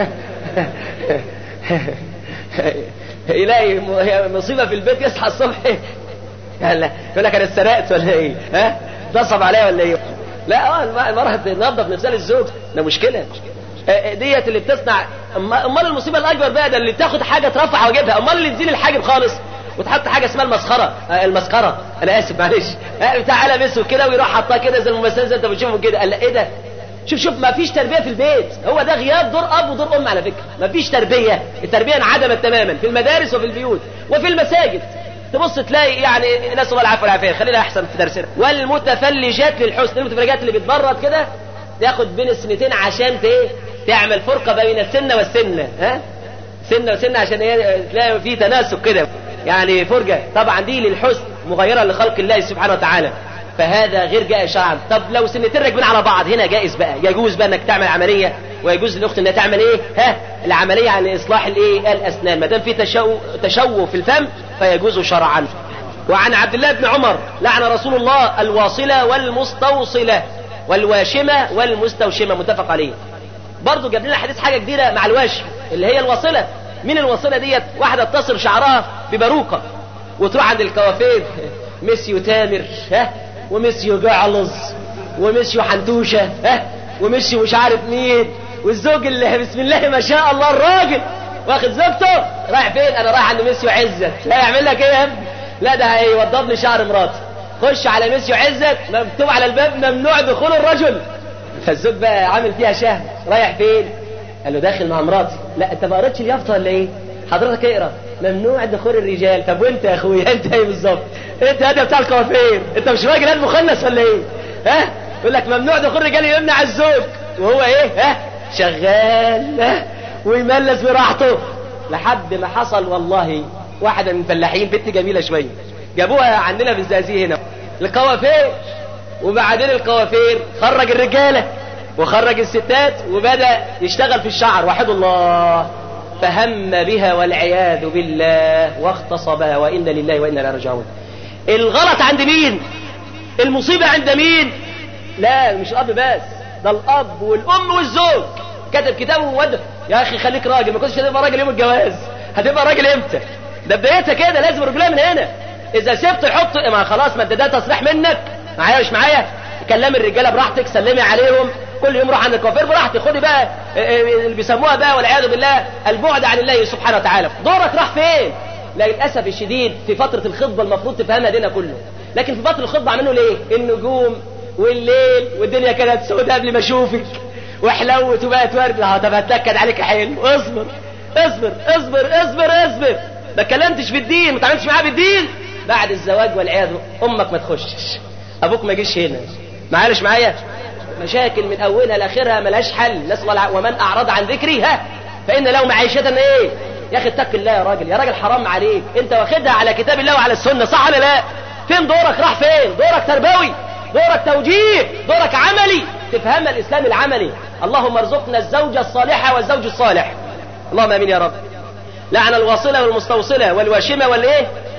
يلاقي مصيبه في البيت، يصحى الصبح يقول لك انا اتسرقت ولا ايه؟ نصب عليا ولا ايه؟ لا المرأة تنظف نفسها للزوج، ده مشكله. ديت اللي بتصنع. امال المصيبه الاكبر بقى ده اللي تاخد حاجه ترفع حواجبها، امال اللي تزيل الحاجب خالص وتحط حاجه اسمها المسخره. انا اسف معلش، بتاع قلم اسود كده ويروح حاطها كده زي الممثلين زي انت بتشوفهم كده. قال ايه ده؟ شوف ما فيش تربيه في البيت. هو ده غياب دور اب ودور ام على فكره. ما فيش تربيه، التربيه انعدمت تماما في المدارس وفي البيوت وفي المساجد. تبص تلاقي يعني ناس الله العفو والعافيه، خلينا احسن في درسنا. والمتفلجات للحسن، المتفلجات اللي بتبرد كده تاخد بين السنتين عشان تعمل فرقه بين السنه والسنه، سنه وسنه عشان تلاقي في تناسق كده، يعني فرجه. طبعا دي للحسن مغيره لخلق الله سبحانه وتعالى، فهذا غير جائز شرعا. طب لو سنتين راكبين على بعض، هنا جائز بقى، يجوز بقى انك تعمل عمليه، ويجوز للاخت انها تعمل ايه؟ العمليه عن اصلاح الايه؟ الاسنان، ما دام في تشوه في الفم فيجوز شرعا. وعن عبد الله بن عمر لعن رسول الله الواصله والمستوصله والواشمه والمستوشمه، متفق عليه. برضه جاب لنا حديث حاجه جديده مع الواشم اللي هي الواصله. مين الواصله ديت؟ واحده اتصل شعرها بباروكه وتروح عند الكوافير، ميسيو تامر وميسيو جعلظ وميسيو حنتوشه وميسيو مش عارف مين، والزوج اللي بسم الله ما شاء الله الراجل واخد زوجته رايح فين؟ انا رايح عند ميسيو عزت. لا يعمل لك ايه يا ابني؟ لا ده هيوضب لي شعر مراتي. خش على ميسيو عزت، مكتوب على الباب ممنوع دخول الرجل. فالزوج بقى عامل فيها شهر، رايح فين؟ قال له داخل مع مراتي. لا انت ما قريتش اليافطه ولا ايه؟ حضرتك اقرا ممنوع دخول الرجال. طب وانت يا اخويا انت ايه بالظبط؟ انت هذا بتاع الكوافير، انت مش راجل هاد مخنث ولا ايه؟ يقول لك ممنوع دخول الرجال، يمنع الزوج وهو ايه؟ شغال ويملس براحته. لحد ما حصل والله واحده من الفلاحين، بنت جميله شويه، جابوها عندنا في الزقازيق هنا الكوافير، وبعدين الكوافير خرج الرجاله وخرج الستات وبدأ يشتغل في الشعر، وحد الله، فهم بها والعياذ بالله واغتصبها، وإنا لله وإنا إليه راجعون. الغلط عند مين؟ المصيبة عند مين؟ لا مش الأب بس، ده الأب والأم والزوج. كتب كتابه وودى يا أخي خليك راجل، ما كنتش هتبقى راجل يوم الجواز، هتبقى راجل إمتى؟ ده بدايتها كده، لازم الرجولة من هنا. إذا سبت يحط ما خلاص، ما ده تصريح منك، معايا مش معايا؟ كلمي الرجالة براحتك، سلمي عليهم، كل يوم روح عند الكوافير براحتك، خدي بقى اللي بيسموها بقى والعياذ بالله البعد عن الله سبحانه وتعالى. دورك راح فين؟ للاسف الشديد في فتره الخطبه المفروض تفهمها دينا كله، لكن في فتره الخطبه عملوا ليه؟ النجوم والليل والدنيا كانت سوداء قبل ما اشوفك وحلوت وبقت ورد. طب هتنكد عليك حلو، اصبر اصبر اصبر اصبر اصبر. ما اتكلمتش في الدين، ما تعاملتش معاه بالدين، بعد الزواج والعياذ امك ما تخشش، ابوك ما يجيش هنا، معلش معايا؟ مشاكل من اولها لاخرها ملهاش حل. نسال الله ومن اعرض عن ذكري فان له معيشه ايه؟ يا اخي اتق الله يا راجل، يا راجل حرام عليك، انت واخدها على كتاب الله وعلى السنه، صح ولا لا؟ فين دورك راح فين؟ دورك تربوي، دورك توجيه، دورك عملي، تفهم الاسلام العملي. اللهم ارزقنا الزوجه الصالحه والزوج الصالح، اللهم امين يا رب. لعن الواصله والمستوصله والواشمه والايه؟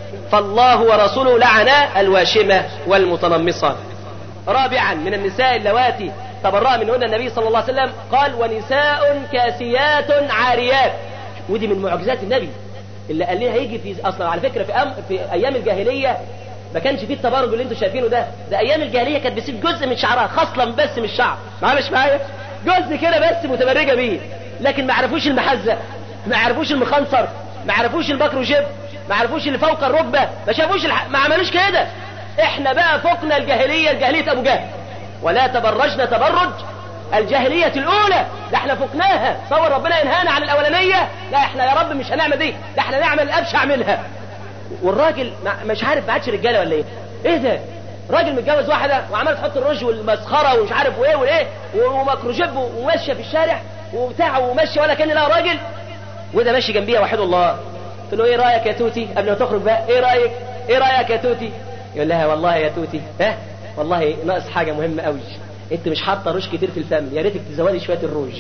فالله ورسوله لعن الواشمة والمتنمصة. رابعا من النساء اللواتي تبرأ منهن النبي صلى الله عليه وسلم قال ونساء كاسيات عاريات. ودي من معجزات النبي اللي قال لها هيجي في اصلا على فكرة في ايام الجاهلية ما كانش فيه التبرج اللي انتم شايفينه ده ايام الجاهلية كانت بتسيب جزء من شعرها خصلا بس من الشعر معلش معايا جزء كده بس متبرجة بيه، لكن ما عرفوش المحزة، ما عرفوش المخنصر، ما عرفوش البكر وجب، ما عرفوش اللي فوق الركبة، ما شافوش ما عملوش كده. احنا بقى فوقنا الجاهلية، الجاهلية ابو جهل، ولا تبرجنا تبرج الجاهلية الاولى، ده احنا فوقناها. صور ربنا ينهانا عن الاولانية، لا احنا يا رب مش هنعمل دي، ده احنا نعمل ابشع منها. والراجل مش عارف ما عادش رجاله ولا ايه ده؟ راجل متجوز واحده وعمال تحط الرج والمسخره ومش عارف وايه ومكروجيب وماشيه في الشارع وبتاع وماشيه ولا كان لها راجل، وده ماشي جنبيها وحيد الله. قلت له ايه رايك يا توتي قبل ما تخرج بقى؟ ايه رايك يا توتي؟ يقول لها والله يا توتي والله ناقص حاجه مهمه قوي، انت مش حاطه روج كتير في الفم، يا ريتك تزودي شويه الروج،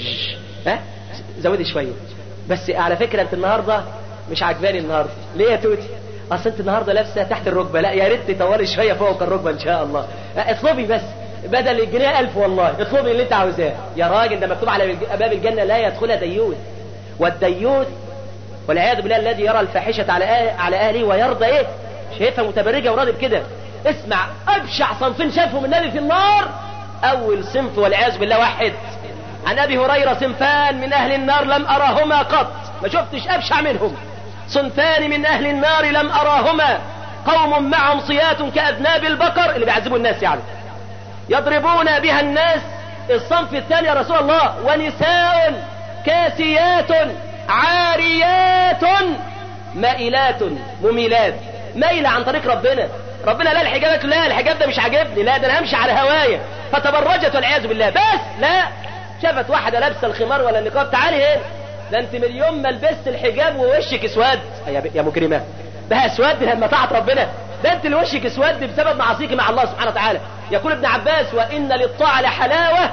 زودي شويه. بس على فكره انت النهارده مش عجباني النهارده. ليه يا توتي؟ اصل انت النهارده لابسه تحت الركبه، لا يا ريت تطوري شويه فوق الركبه ان شاء الله. اطلبي بس بدل الجنيه 1000 والله، اطلبي اللي انت عاوزاه يا راجل. ده مكتوب على باب الجنه لا يدخلها ديوث، والديوث والعياذ بالله الذي يرى الفاحشه على اهله ويرضى شايفها متبرجه وراضي بكده. اسمع ابشع صنفين شافهم النبي في النار. اول صنف والعياذ بالله واحد عن ابي هريره صنفان من اهل النار لم اراهما قط، ما شفتش ابشع منهم. صنفان من اهل النار لم اراهما، قوم معهم صيات كاذناب البقر، اللي بيعذبوا الناس يعني، يضربون بها الناس. الصنف الثاني يا رسول الله ونساء كاسيات عاريات مائلات مميلات. مايلة عن طريق ربنا لا الحجاب، لا الحجاب ده مش عاجبني، لا ده انا همشي على هوايا، فتبرجت والعياذ بالله. بس لا شافت واحدة لابسه الخمار ولا النقاب، تعالي هنا، ده انت من اليوم ما لبست الحجاب ووشك اسود يا مجرمة، ده اسود لما طاعت ربنا، ده انت اللي وشك اسود بسبب معاصيك مع الله سبحانه وتعالى. يقول ابن عباس وان للطاعة لحلاوة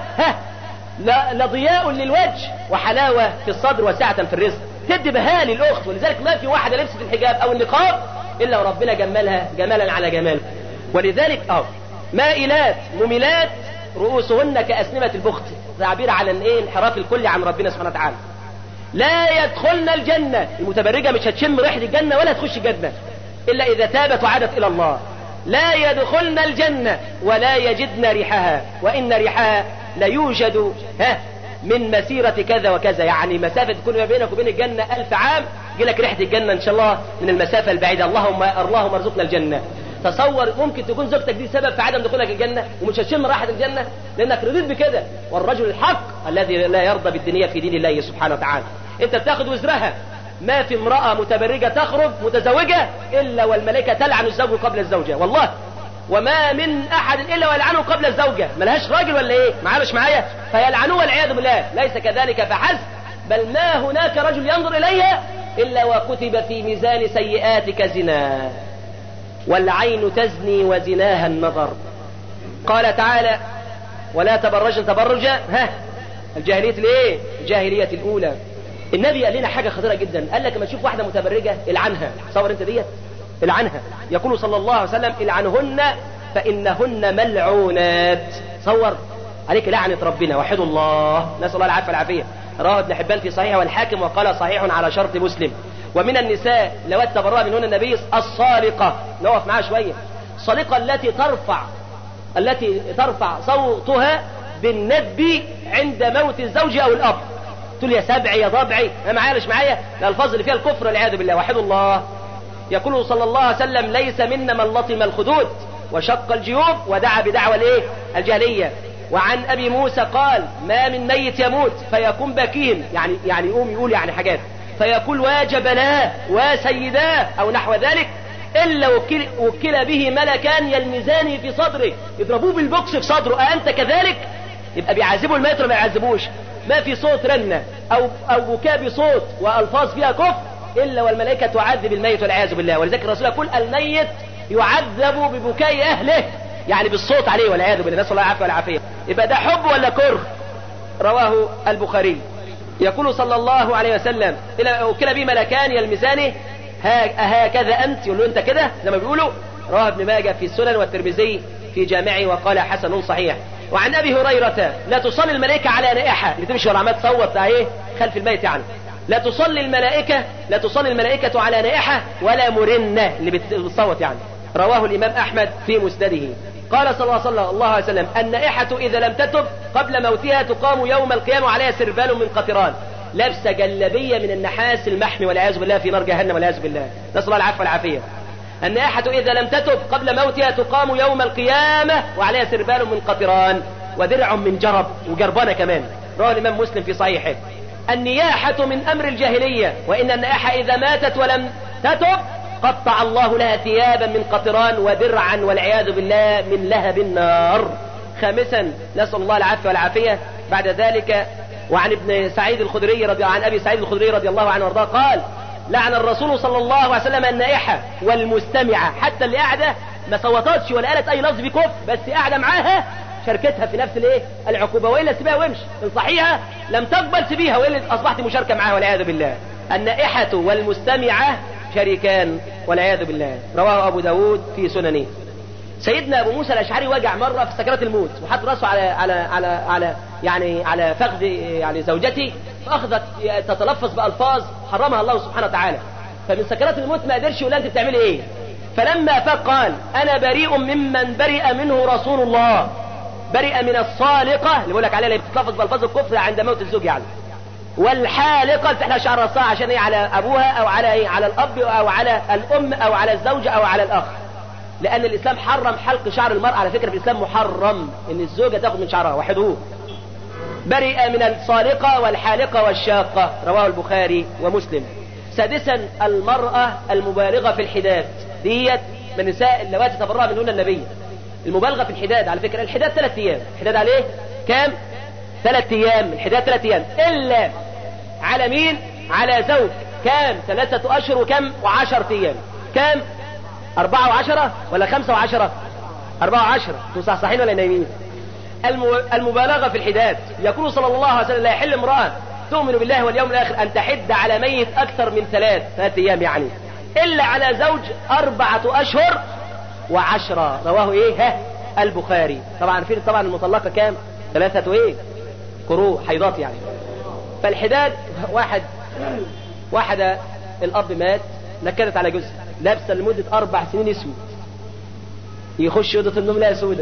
لضياء للوجه وحلاوة في الصدر وسعة في الرزق، تدي بهالي الاخت. ولذلك ما في واحدة لبست الحجاب او النقاب الا وربنا جملها جمالا على جمال. ولذلك مائلات مميلات رؤوسهن كأسنمة البخت، تعبير على الانحراف الكلي عن ربنا سبحانه وتعالى. لا يدخلن الجنة، المتبرجة مش هتشم ريحة الجنة ولا هتخش الجنة إلا إذا تابت وعادت إلى الله. لا يدخلن الجنة ولا يجدن ريحها، وإن ريحها ليوجد من مسيرة كذا وكذا، يعني مسافة تكون ما بينك وبين الجنة 1000 عام يجيلك ريحة الجنة إن شاء الله من المسافة البعيدة. اللهم ارزقنا الجنة. تصور ممكن تكون زوجتك دي سبب في عدم دخولك الجنة ومش هتشم راحة الجنة لأنك رضيت بكده. والرجل الحق الذي لا يرضى بالدنيا في دين الله سبحانه وتعالى. انت بتاخد وزرها. ما في امرأة متبرجة تخرج متزوجة إلا والملائكة تلعن الزوج قبل الزوجة، والله. وما من أحد إلا ويلعنه قبل الزوجة، ملهاش راجل ولا إيه؟ مش معايا؟ فيلعنوه والعياذ بالله. ليس كذلك فحسب، بل ما هناك رجل ينظر إليها إلا وكتب في ميزان سيئاتك زنا، والعين تزني وزناها النظر. قال تعالى ولا تبرجن تبرج الجاهلية الجاهلية الأولى. النبي قال لنا حاجة خطيرة جدا، قال لك لما تشوف واحدة متبرجة العنها. صور انت ديت العنها. يقول صلى الله عليه وسلم العنهن فإنهن ملعونات. صور عليك لعنة ربنا، وحد الله، نسأل الله العافية والعافية. رواه ابن حبان في صحيح والحاكم وقال صحيح على شرط مسلم. ومن النساء لوات تبرأ منهن النبي الصالقة، نقف معاها شوية. الصالقة التي ترفع صوتها بالندب عند موت الزوج أو الأب. تقول يا سبعي يا ضبعي، مش معايا الألفاظ اللي فيها الكفر والعياذ بالله. وحد الله. يقول صلى الله عليه وسلم ليس منا من لطم الخدود وشق الجيوب ودعا بدعوى الجاهلية. وعن أبي موسى قال ما من ميت يموت فيكون بكين، يعني يقوم يقول يعني حاجات، فيقول واجبناه وسيداه أو نحو ذلك، إلا وكل به ملكان يلمزانه في صدره، يضربوه بالبوكس في صدره. أنت كذلك؟ يبقى بيعذبوا الميت ولا ما يعذبوش؟ ما في صوت رنة أو بكاء بصوت وألفاظ فيها كفر إلا والملائكة تعذب الميت والعياذ بالله. ولذلك الرسول يقول الميت يعذب ببكاء أهله، يعني بالصوت عليه والعياذ بالله، نسأل الله العافية والعافية. يبقى ده حب ولا كره؟ رواه البخاري. يقول صلى الله عليه وسلم وكل به ملكان يلمسانه هكذا أنت، يقول له أنت كده زي ما بيقولوا. رواه ابن ماجه في السنن والترمذي في جامعه وقال حسن صحيح. وعن أبي هريرة لا تصلي الملائكة على نائحة، اللي تمشي ولا عمال تصوت ايه خلف الميت يعني. لا تصلي الملائكة على نائحة ولا مرنة اللي بتصوت يعني. رواه الإمام أحمد في مسنده. قال صلى الله عليه وسلم: النائحة إذا لم تتب قبل موتها تقام يوم القيامة عليها سربال من قطران، لابسة جلبية من النحاس المحمي والعياذ بالله في نار جهنم والعياذ بالله، نسأل الله العفو والعافية. النائحة إذا لم تتب قبل موتها تقام يوم القيامة وعليها سربال من قطران ودرع من جرب، وجربانة كمان. رواه الإمام مسلم في صحيحه. النياحة من أمر الجاهلية، وإن النائحة إذا ماتت ولم تتب قطع الله لها ثيابا من قطران ودرعا والعياذ بالله من لهب النار. خامسا نسأل الله العفو والعافية. بعد ذلك وعن ابن سعيد الخدري عن أبي سعيد الخدري رضي الله عنه وارضاه قال: لعن الرسول صلى الله عليه وسلم النائحة والمستمعة، حتى اللي قاعدة ما صوتتش ولا قالت أي لفظ بكفر، بس قاعدة معاها شاركتها في نفس العقوبة، وإلا سيبها وامشي، انصحيها لم تقبل سيبيها، وإلا أصبحت مشاركة معاها والعياذ بالله. النائحة والمستمعة شريكان والعياذ بالله. رواه أبو داود في سننه. سيدنا أبو موسى الأشعري وجع مرة في سكرات الموت، وحط رأسه على فخذ يعني زوجته، فأخذت تتلفظ بألفاظ حرمها الله سبحانه وتعالى. فمن سكرات الموت ما قدرش يقول أنت بتعملي إيه. فلما فاق قال: أنا بريء ممن برئ منه رسول الله، برئ من الصالقة اللي بقول لك عليها اللي بتتلفظ بألفاظ الكفر عند موت الزوج يعني، والحالقة اللي تحلق شعر راسها عشان ايه على ابوها او على ايه على الاب او على الام او على الزوجة او على الاخ، لان الاسلام حرم حلق شعر المرأة. على فكرة في الاسلام محرم ان الزوجة تاخذ من شعرها وحده. برئ من الصالقة والحالقة والشاقة. رواه البخاري ومسلم. سادسا المرأة المبالغة في الحداد، ديت من النساء اللواتي تبرأ منهن النبي. المبالغة في الحداد، على فكرة الحداد 3 ايام. الحداد عليه كام؟ 3 ايام. الحداد 3 ايام الا على مين؟ على زوج. كام؟ 3 اشهر وكم؟ و10 ايام. كام؟ 4 و10 ولا 5 و10؟ 4 و10. انتوا صحيحين ولا نايمين؟ المبالغة في الحداد. يقول صلى الله عليه وسلم: لا يحل امرأة تؤمن بالله واليوم الآخر أن تحد على ميت أكثر من 3 أيام يعني، إلا على زوج 4 أشهر و10. رواه إيه؟ البخاري. طبعا عارفين طبعا المطلقة كام؟ 3 قروء حيضات يعني. فالحداد واحدة الأب مات نكدت على جوزها، لابسة لمدة 4 سنين اسود، يخش أوضة النوم يلاقي سودة،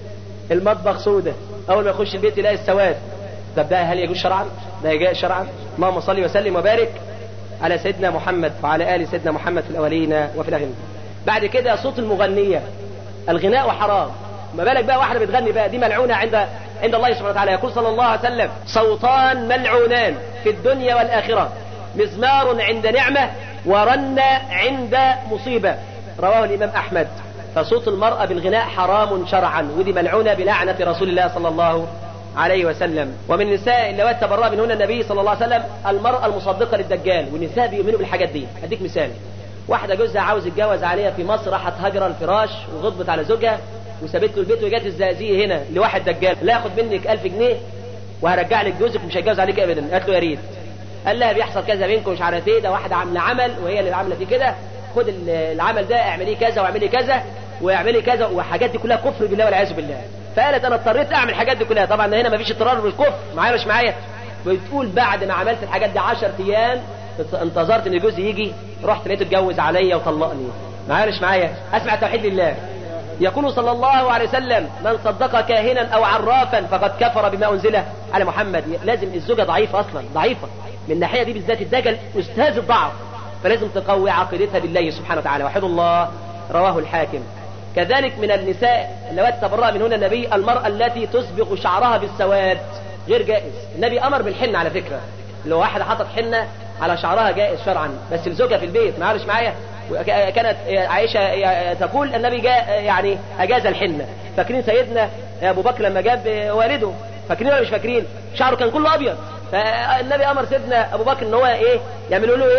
المطبخ سودة، أول ما يخش البيت يلاقي السواد. طب ده هل يجوز شرعا؟ ده يجوز شرعا؟ اللهم صل وسلم وبارك على سيدنا محمد وعلى آل سيدنا محمد في الأولين وفي الآخرين. بعد كده صوت المغنية، الغناء حرام، ما بالك بقى واحدة بتغني بقى، دي ملعونة عند الله سبحانه وتعالى. يقول صلى الله عليه وسلم: صوتان ملعونان في الدنيا والآخرة، مزمار عند نعمة ورنة عند مصيبة. رواه الإمام أحمد. فصوت المرأة بالغناء حرام شرعا، ودي ملعونة بلعنة رسول الله صلى الله عليه وسلم. ومن النساء اللواتي تبرأ منهن النبي صلى الله عليه وسلم المرأة المصدقة للدجال، والنساء بيؤمنوا بالحاجات دي. أديك مثال: واحدة جوزها عاوز يتجوز عليها في مصر، راحت هجر الفراش وغضبت على زوجها وسابت له البيت، وجات الزقازيق هنا لواحد دجال: لا اخد منك 1000 جنيه وهرجع لك جوزك ومش هتجوز عليك ابدا. قالت له: يا ريت. قال لها: بيحصل كذا بينكم مش عارف ايه، ده واحده عامله عمل وهي اللي عامله فيه كده، خد العمل ده اعمليه كذا واعملي كذا واعملي كذا، وحاجات دي كلها كفر بالله والعياذ بالله. فقالت: انا اضطريت اعمل الحاجات دي كلها. طبعا هنا مفيش اضطرار بالكفر، معايا مش معايا؟ بتقول: بعد ما عملت الحاجات دي 10 ايام انتظرت ان جوزي يجي، رحت لقيته اتجوز عليا وطلقني. معايا مش معايا؟ اسمع توحيد لله. يقول صلى الله عليه وسلم: من صدق كاهنا او عرافا فقد كفر بما انزل على محمد. لازم الزوجة ضعيفة اصلا، ضعيفة من الناحية دي بالذات، الدجل استاذ الضعف، فلازم تقوي عقيدتها بالله سبحانه وتعالى. وحد الله. رواه الحاكم. كذلك من النساء اللواتي تبرأ منهن النبي المرأة التي تصبغ شعرها بالسواد، غير جائز. النبي امر بالحنة على فكرة، لو واحدة حطت حنة على شعرها جائز شرعا، بس الزوجة في البيت. معلش معايا؟ كانت عائشة تقول: النبي جاء يعني أجاز الحنة. فاكرين سيدنا أبو بكر لما جاب والده؟ فاكرين ولا مش فاكرين؟ شعره كان كله أبيض، فالنبي أمر سيدنا أبو بكر إن هو يعملوا له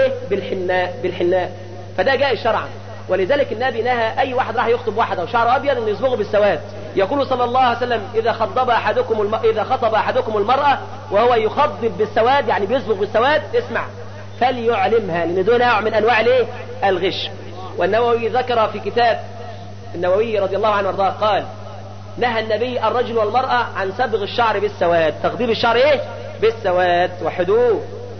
بالحناء. فده جاء شرعا. ولذلك النبي نهى أي واحد راح يخطب واحدة وشعره أبيض إنه يصبغه بالسواد. يقول صلى الله عليه وسلم: إذا خطب أحدكم المرأة وهو يخضب بالسواد، يعني بيصبغ بالسواد، اسمع: فليعلمها، لأن دون نوع من أنواع الايه؟ الغش. والنووي ذكر في كتاب النووي رضي الله عنه وارضاه قال: نهى النبي الرجل والمرأة عن صبغ الشعر بالسواد، تقضيب الشعر ايه؟ بالسواد، وحدوه.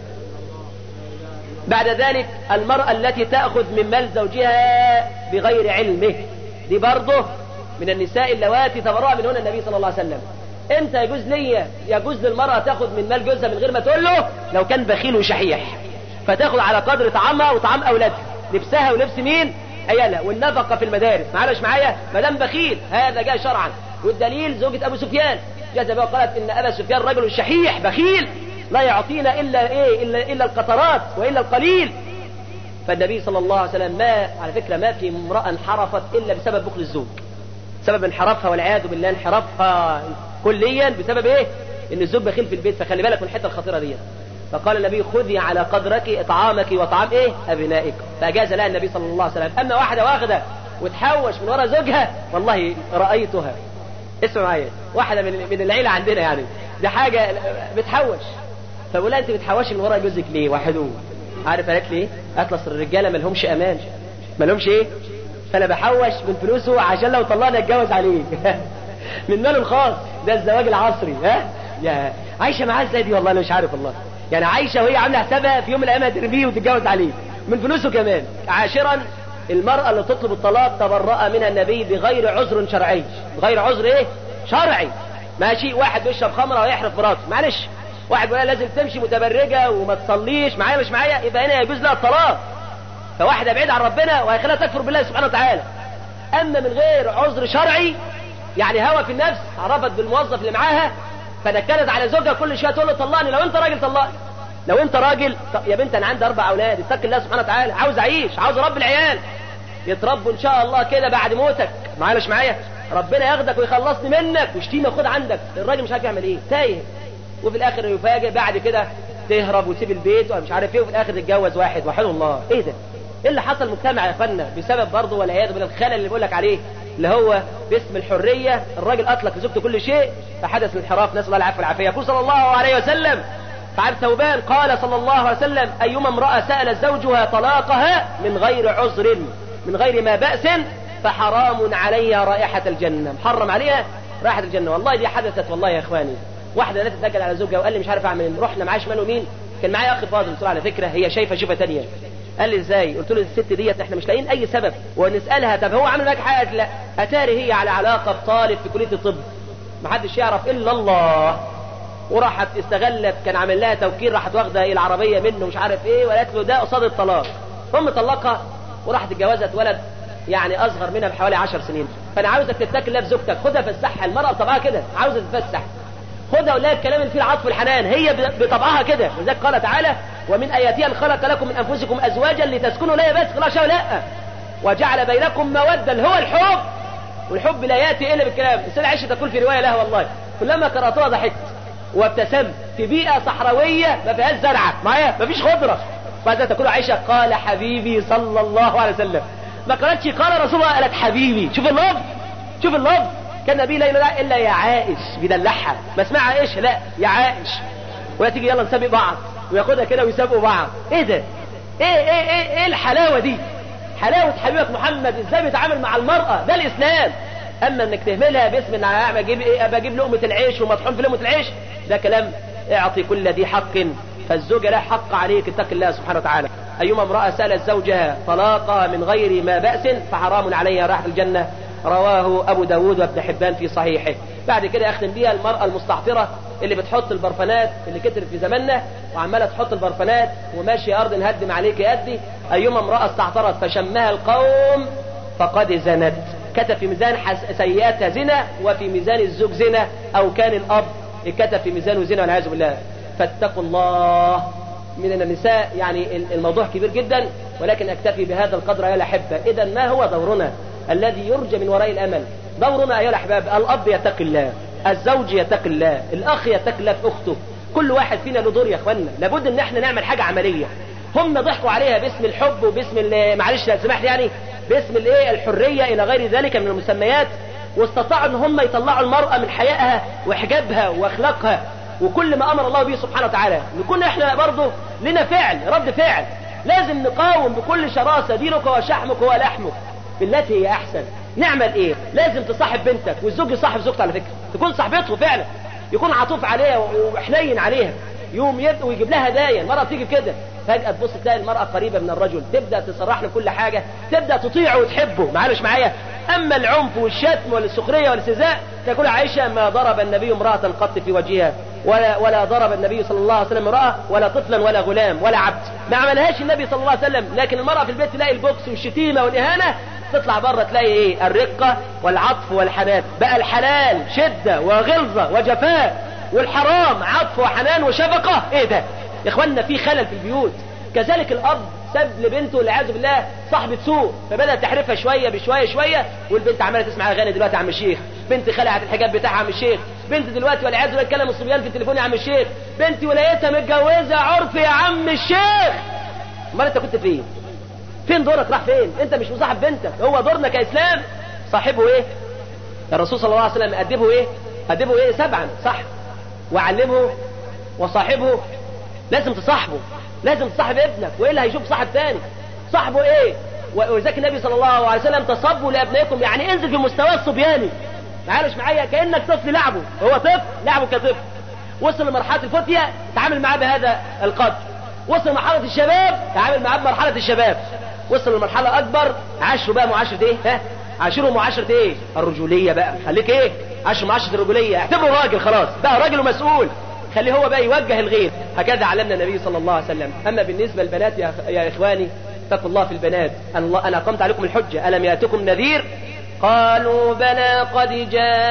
بعد ذلك المرأة التي تأخذ من مال زوجها بغير علمه، دي برضه من النساء اللواتي تبرأ منهن النبي صلى الله عليه وسلم. امتى يجوز للمرأة تأخذ من مال جوزها من غير ما تقول له؟ لو كان بخيل وشحيح، فتأخذ على قدر طعامها وطعام أولادها، لبسها ولبس مين؟ عيالها، والنفقة في المدارس. معلش معايا؟ ما دام بخيل هذا جاء شرعا، والدليل زوجة أبو سفيان جاءت بها وقالت إن أبا سفيان رجل شحيح بخيل لا يعطينا إلا القطرات وإلا القليل. فالنبي صلى الله عليه وسلم على فكرة ما في امرأة انحرفت إلا بسبب بخل الزوج، سبب انحرافها والعياذ بالله انحرافها كليا بسبب ايه؟ ان الزوج بخيل في البيت. فخلي بالك من الحته الخطيره دي. فقال النبي: خذي على قدرك اطعامك وطعام ايه؟ ابنائك. فاجاز لها النبي صلى الله عليه وسلم. اما واحده واخده وتحوش من وراء زوجها، والله رايتها، اسمع معايا، واحده من العيله عندنا يعني، دي حاجه بتحوش. فبقول لها: انت بتحوشي من وراء جوزك ليه؟ وحدوه. عارف قالت لي ايه؟ قالت: اصل الرجاله ما لهمش امان، ما لهمش ايه؟ فانا بحوش من فلوسه عشان لو طلعنا اتجوز عليه من ماله الخاص. ده الزواج العصري. ها يا عايشه معاه ازاي دي؟ والله انا مش عارف والله. يعني عايشه وهي عامله حسابها في يوم من الايام هترميه وتتجوز عليه من فلوسه كمان. عاشرا، المراه اللي تطلب الطلاق تبرأ منها النبي بغير عذر شرعي. بغير عذر ايه؟ شرعي. ماشي، واحد بيشرب خمره ويحرف مراته، معلش، واحد بيقول لازم تمشي متبرجه وما تصليش، معايا مش معايا؟ يبقى هنا يجوز لها الطلاق. فواحدة بعيد عن ربنا وهيخليها تكفر بالله سبحانه وتعالى. أما من غير عذر شرعي، يعني هوى في النفس، عرفت بالموظف اللي معاها فنكدت على زوجها كل شويه تقول له طلقني، لو انت راجل طلقني، لو انت راجل يا بنت انا عندي 4 اولاد، اتق الله سبحانه وتعالى، عاوز اعيش، عاوز اربي العيال يتربوا ان شاء الله كده بعد موتك، معايا مش معايا؟ ربنا ياخدك ويخلصني منك وشتيمه خد عندك. الراجل مش عارف يعمل ايه، تايه، وفي الاخر يفاجئ بعد كده تهرب وتسيب البيت ومش عارف ايه، وفي الاخر تتجوز واحد. وحد الله، ايه ده؟ ايه اللي حصل المجتمع يا اخوانا؟ بسبب برضه والعياذ بالله الخلل اللي بقول لك عليه، اللي هو باسم الحريه الراجل اطلق لزوجته كل شيء فحدث الانحراف، نسال الله العفو والعافيه. يقول صلى الله عليه وسلم فعن ثوبان قال صلى الله عليه وسلم: ايما امراه سالت زوجها طلاقها من غير عذر من غير ما باس فحرام عليها رائحه الجنه، محرم عليها رائحه الجنه. والله دي حدثت والله يا اخواني. واحده لا تتنكد على زوجها وقال لي مش عارف اعمل، رحنا معاه شمال ومين، كان معايا اخ فاضل، قلت له على فكره هي شايفه شوفه ثانيه. قال لي ازاي؟ قلت له الست ديت احنا مش لاقيين اي سبب، ونسالها طب هو عامل معاك حاجه؟ لا، اتاري هي على علاقه بطالب في كليه الطب محدش يعرف الا الله، وراحت استغلت، كان عامل لها توكيل، راحت واخده العربيه منه مش عارف ايه، وقالت له ده قصاد الطلاق. طلقها وراحت اتجوزت ولد يعني اصغر منها بحوالي 10 سنين. فانا عاوزك تتكل الله في زوجتك، خدها فسحها، المراه بطبعها كده عاوزه تتفسح، خدها ولا الكلام اللي فيه العطف والحنان، هي بطبعها كده. ولذلك قال تعالى: ومن اياتها ان خلق لكم من انفسكم ازواجا لتسكنوا، لا بس خلاص لا، وجعل بينكم موده اللي هو الحب، والحب لا ياتي الا بالكلام. السيده عائشه تقول في روايه لها والله: كلما قراتها ضحكت وابتسمت في بيئه صحراويه ما فيهاش زرعه، معايا ما فيش خضره. فهذا تقول عائشه: قال حبيبي صلى الله عليه وسلم. ما قالتش قال رسول الله، قالت حبيبي. شوف اللفظ، شوف اللفظ. كان النبي لا يقول الا يا عائش، بيدلعها، ما اسمها عائش، لا يا عائش. ولا تيجي يلا نسابق بعض وياخدها كده ويسابقوا بعض. ايه ده؟ ايه الحلاوه دي؟ حلاوه حبيبك محمد ازاي بيتعامل مع المراه، ده الاسلام. اما انك تهملها باسم ان انا بجيب لقمه العيش ومطحون في لقمه العيش، ده كلام. اعطي كل ذي حق، فالزوجه لا حق عليك، اتق الله سبحانه وتعالى. ايما امراه سالت زوجها طلاقها من غير ما باس فحرام عليها رائحه الجنه، رواه ابو داود وابن حبان في صحيحه. بعد كده اختم بيها المراه المستعطره اللي بتحط البرفانات اللي كترت في زماننا، وعماله تحط البرفانات وماشي ارض نهدم عليك يدي. ايما امراه استعطرت فشمها القوم فقد زنت، كتب في ميزان سيئاتها زنا، وفي ميزان الزوج زنا، او كان الاب كتب في ميزانه زنا والعياذ بالله. فاتقوا الله. من النساء يعني الموضوع كبير جدا، ولكن اكتفي بهذا القدر يا الأحبة. إذا ما هو دورنا الذي يرجى من وراء الأمل؟ دورنا أيها الأحباب: الأب يتقي الله، الزوج يتقي الله، الأخ يتقي الله في أخته. كل واحد فينا له دور يا أخوانا، لابد إن احنا نعمل حاجة عملية. هم ضحكوا عليها باسم الحب وباسم معلش لا سمحت يعني باسم الحرية إلى غير ذلك من المسميات، واستطاعوا إن هم يطلعوا المرأة من حيائها وحجابها وأخلاقها وكل ما أمر الله به سبحانه وتعالى نكون احنا برضه لنا فعل رد فعل. لازم نقاوم بكل شراسة. دينك وشحمك ولحمك بالتي هي أحسن. نعمل إيه؟ لازم تصاحب بنتك، والزوج يصاحب زوجته على فكرة، تكون صاحبته فعلا، يكون عطوف عليها وحنين عليها، يوم ويجيب لها هدايا. المرأة تيجي كده فجأة تبص تلاقي المرأة قريبة من الرجل، تبدأ تصرح له كل حاجة، تبدأ تطيعه وتحبه. معلش معايا. أما العنف والشتم والسخرية والاستهزاء، تقول عائشة ما ضرب النبي امرأة قط في وجهها ولا ضرب النبي صلى الله عليه وسلم امرأة ولا طفلا ولا غلام ولا عبد. ما عملهاش النبي صلى الله عليه وسلم. لكن المرأة في البيت تلاقي البوكس والشتيمة والإهانة، تطلع بره تلاقي ايه؟ الرقة والعطف والحنان. بقى الحلال شدة وغلظة وجفاء، والحرام عطف وحنان وشفقة. ايه ده يا اخوانا؟ في خلل في البيوت. كذلك الاب ساب لبنته والعياذ بالله صاحبة سوء، فبدأت تحرفها شوية بشوية شوية، والبنت عمالة تسمع اغاني دلوقتي يا عم الشيخ، بنت خلعت الحجاب بتاعها يا عم الشيخ، بنت دلوقتي والعياذ بالله تكلم الصبيان في التليفون يا عم الشيخ، بنت ولايتها متجوزة عرف يا عم الشيخ. امال انت كنت فين؟ فين دورك؟ راح فين؟ انت مش مصاحب بنتك. هو دورنا كإسلام صاحبه ايه؟ الرسول صلى الله عليه وسلم أدبه ايه؟ أدبه ايه؟ 7 صح، وعلمه وصاحبه. لازم تصاحبه، لازم تصاحب ابنك، وإلا هيشوف صاحب تاني. صاحبه ايه؟ ولذلك النبي صلى الله عليه وسلم تصبوا لأبنائكم، يعني انزل في مستواه الصبياني. معلش معايا، كأنك طفل لعبه، هو طفل لعبه كطفل. وصل لمرحلة الفتية تعامل معاه بهذا القدر. وصل لمرحلة الشباب تعامل معاه بمرحلة الشباب. وصل لمرحلة أكبر عاشره بقى معاشرة ايه؟ ها؟ عاشره معاشرة ايه؟ الرجولية بقى. خليك ايه؟ عاشره معاشرة الرجولية، اعتبره راجل خلاص، بقى راجل ومسؤول، خليه هو بقى يوجه الغير. هكذا علمنا النبي صلى الله عليه وسلم. أما بالنسبة للبنات يا إخواني، اتقوا الله في البنات. أنا أقمت عليكم الحجة، ألم يأتكم نذير؟ قالوا بلى قد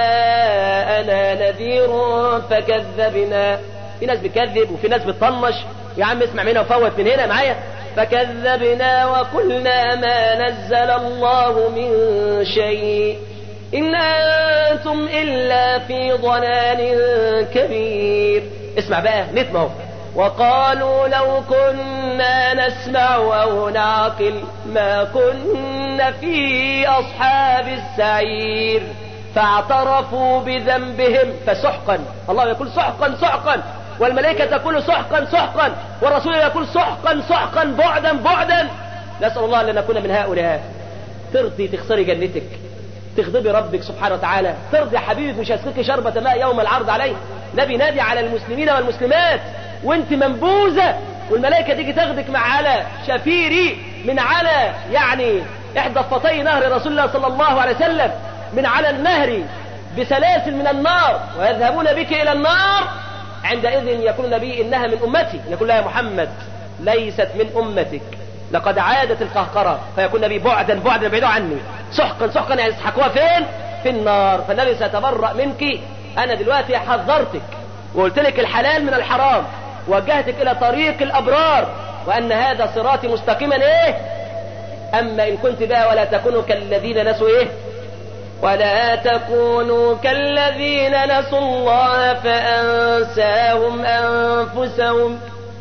جاءنا نذير فكذبنا. في ناس بتكذب وفي ناس بتطنش. يا عم اسمع منها وفوت من هنا معايا. فكذبنا وقلنا ما نزل الله من شيء إن أنتم إلا في ضلال كبير. اسمع بقى نتمه. وقالوا لو كنا نسمع أو نعقل ما كنا في أصحاب السعير فاعترفوا بذنبهم فسحقا. الله يقول سحقا سحقا، والملائكة تقول سحقا سحقا، والرسول يقول سحقا سحقا، بعدا بعدا. نسأل الله أن نكون من هؤلاء. ترضي تخسري جنتك، تغضبي ربك سبحانه وتعالى، ترضي حبيبك مش هيسقيك شربة ماء يوم العرض عليه. نبي نادي على المسلمين والمسلمات وانت منبوذة، والملائكة تيجي تاخدك مع على شفيري من على يعني احدى ضفتي نهر رسول الله صلى الله عليه وسلم، من على النهر بسلاسل من النار، ويذهبون بك الى النار. عندئذ يقول النبي انها من امتي، يقول لها يا محمد ليست من امتك لقد عادت القهقرة. فيكون النبي بعدا بعدا ابعدوا عني. سحقا سحقا يعني يسحقوها فين؟ في النار. فالنبي سيتبرأ منك. انا دلوقتي حذرتك وقلت لك الحلال من الحرام، وجهتك الى طريق الابرار، وان هذا صراطي مستقيما ايه. اما ان كنت بقى ولا تكونوا كالذين نسوا ايه، ولا تكونوا كالذين نسوا الله فانساهم انفسهم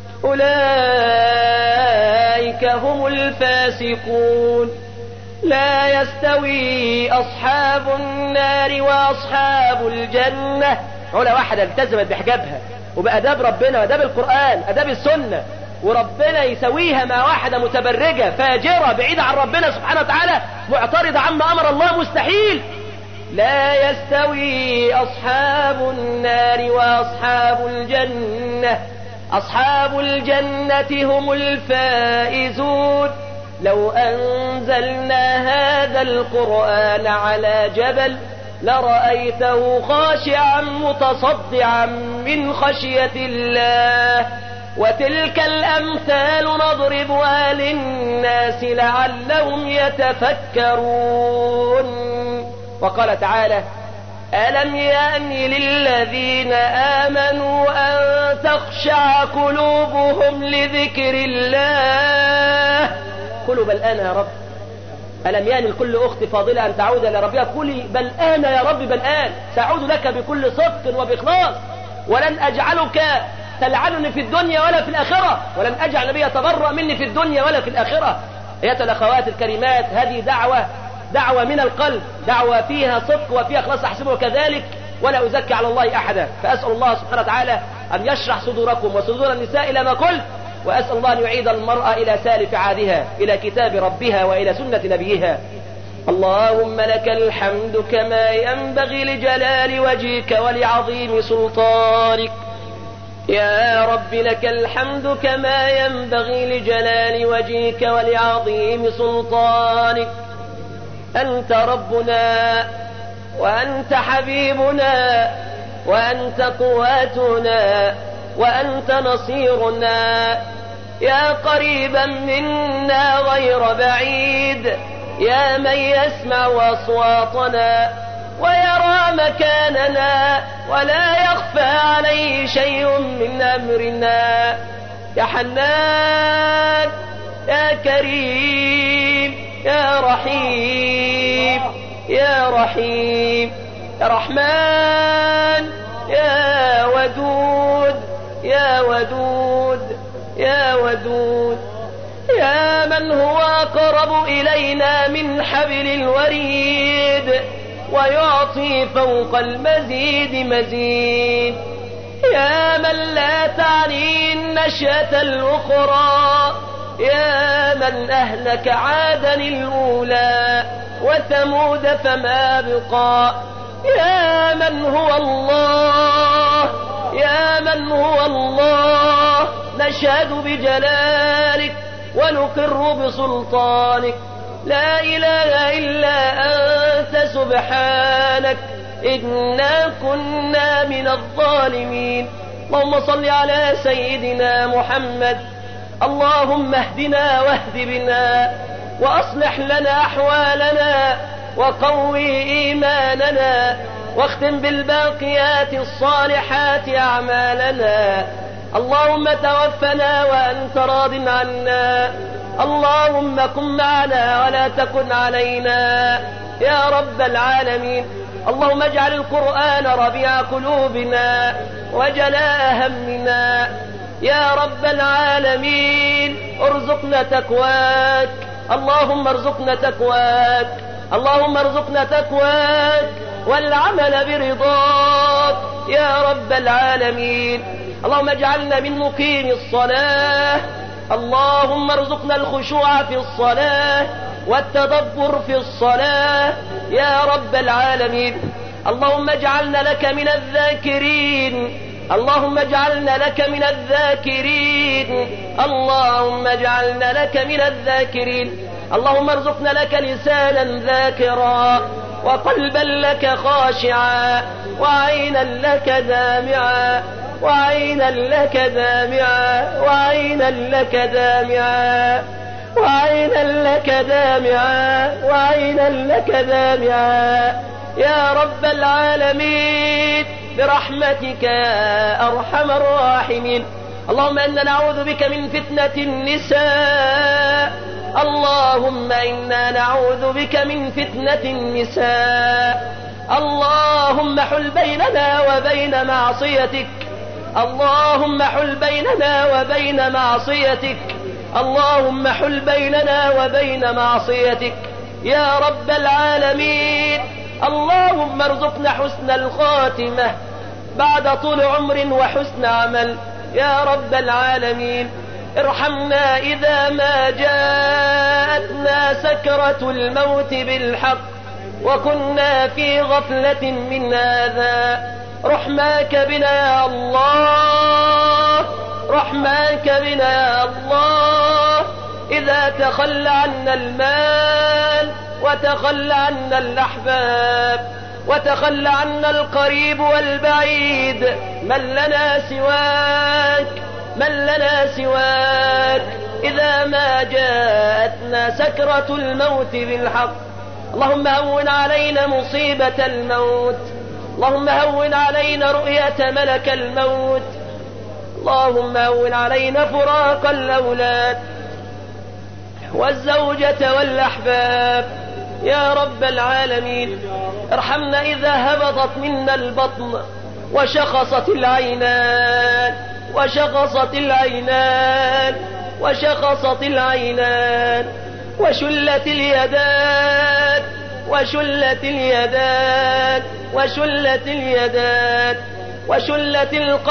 أولئك هم الفاسقون. لا يستوي أصحاب النار وأصحاب الجنة. علا واحدة التزمت بحجابها وبأداب ربنا وأداب القرآن أداب السنة، وربنا يسويها مع واحدة متبرجة فاجرة بعيدة عن ربنا سبحانه وتعالى، معترضة عما أمر الله، مستحيل. لا يستوي أصحاب النار وأصحاب الجنة. أصحاب الجنة هم الفائزون. لو أنزلنا هذا القرآن على جبل لرأيته خاشعا متصدعا من خشية الله. وتلك الأمثال نضربها للناس لعلهم يتفكرون. وقال تعالى ألم يأن للذين آمنوا أن تخشع قلوبهم لذكر الله. قلوا بل أنا يا رب. ألم يأن لكل أخت فاضلة أن تعود إلى ربها؟ قولي بل أنا يا رب، بل آن سأعود لك بكل صدق وبإخلاص، ولن أجعلك تلعنني في الدنيا ولا في الآخرة، ولن أجعل النبي يتبرأ مني في الدنيا ولا في الآخرة. أيتها الأخوات الكريمات، هذه دعوة من القلب، دعوة فيها صدق وفيها إخلاص، أحسبه كذلك ولا أزكي على الله أحدا. فأسأل الله سبحانه وتعالى أن يشرح صدوركم وصدور النساء إلى ما قلت، وأسأل الله أن يعيد المرأة إلى سالف عادها، إلى كتاب ربها وإلى سنة نبيها. اللهم لك الحمد كما ينبغي لجلال وجهك ولعظيم سلطانك. يا رب لك الحمد كما ينبغي لجلال وجهك ولعظيم سلطانك. أنت ربنا وأنت حبيبنا وأنت قواتنا وأنت نصيرنا، يا قريبا منا غير بعيد، يا من يسمع أصواتنا ويرى مكاننا ولا يخفى عليه شيء من أمرنا. يا حنان يا كريم يا رحيم يا رحيم يا رحمن يا ودود يا ودود يا ودود، يا من هو أقرب إلينا من حبل الوريد ويعطي فوق المزيد مزيد، يا من لا تعني النشأة الأخرى، يا من أهلك عادا الأولى وثمود فما بقى، يا من هو الله يا من هو الله، نشهد بجلالك ونقر بسلطانك، لا إله إلا أنت سبحانك إنا كنا من الظالمين. اللهم صل على سيدنا محمد. اللهم اهدنا واهد بنا وأصلح لنا أحوالنا وقوي إيماننا واختم بالباقيات الصالحات أعمالنا. اللهم توفنا وأنت راض عنا، اللهم كن معنا ولا تكن علينا يا رب العالمين. اللهم اجعل القرآن ربيع قلوبنا وجلاء همنا يا رب العالمين. ارزقنا تقواك، اللهم ارزقنا تقواك، اللهم ارزقنا تقواك والعمل برضاك يا رب العالمين. اللهم اجعلنا من مقيم الصلاة، اللهم ارزقنا الخشوع في الصلاة والتدبر في الصلاة يا رب العالمين. اللهم اجعلنا لك من الذاكرين، اللهم اجعلنا لك من الذاكرين، اللهم اجعلنا لك من الذاكرين. اللهم ارزقنا لك لسانا ذاكرا وقلبا لك خاشعا وعينا لك دامعا وعينا لك دامعا وعينا لك دامعا وعينا لك دامعا وعينا لك دامعا يا رب العالمين برحمتك يا أرحم الراحمين. اللهم إنا نعوذ بك من فتنة النساء، اللهم إنا نعوذ بك من فتنة النساء. اللهم حل بيننا وبين معصيتك، اللهم حل بيننا وبين معصيتك، اللهم حل بيننا وبين معصيتك يا رب العالمين. اللهم ارزقنا حسن الخاتمة بعد طول عمر وحسن عمل يا رب العالمين. ارحمنا إذا ما جاءتنا سكرة الموت بالحق وكنا في غفلة من هذا. رحماك بنا يا الله، رحماك بنا يا الله. إذا تخلى عنا المال وتخلى عنا الأحباب وتخلى عنا القريب والبعيد، من لنا سواك من لنا سواك. إذا ما جاءتنا سكرة الموت بالحق، اللهم هون علينا مصيبة الموت، اللهم هون علينا رؤية ملك الموت، اللهم هون علينا فراق الأولاد والزوجة والأحباب يا رب العالمين. ارحمنا إذا هبطت منا البطن وشخصت العينان وشخصت العينان وشخصت العينان وشلت اليدان وشلت اليدان وشلت اليدان وشلت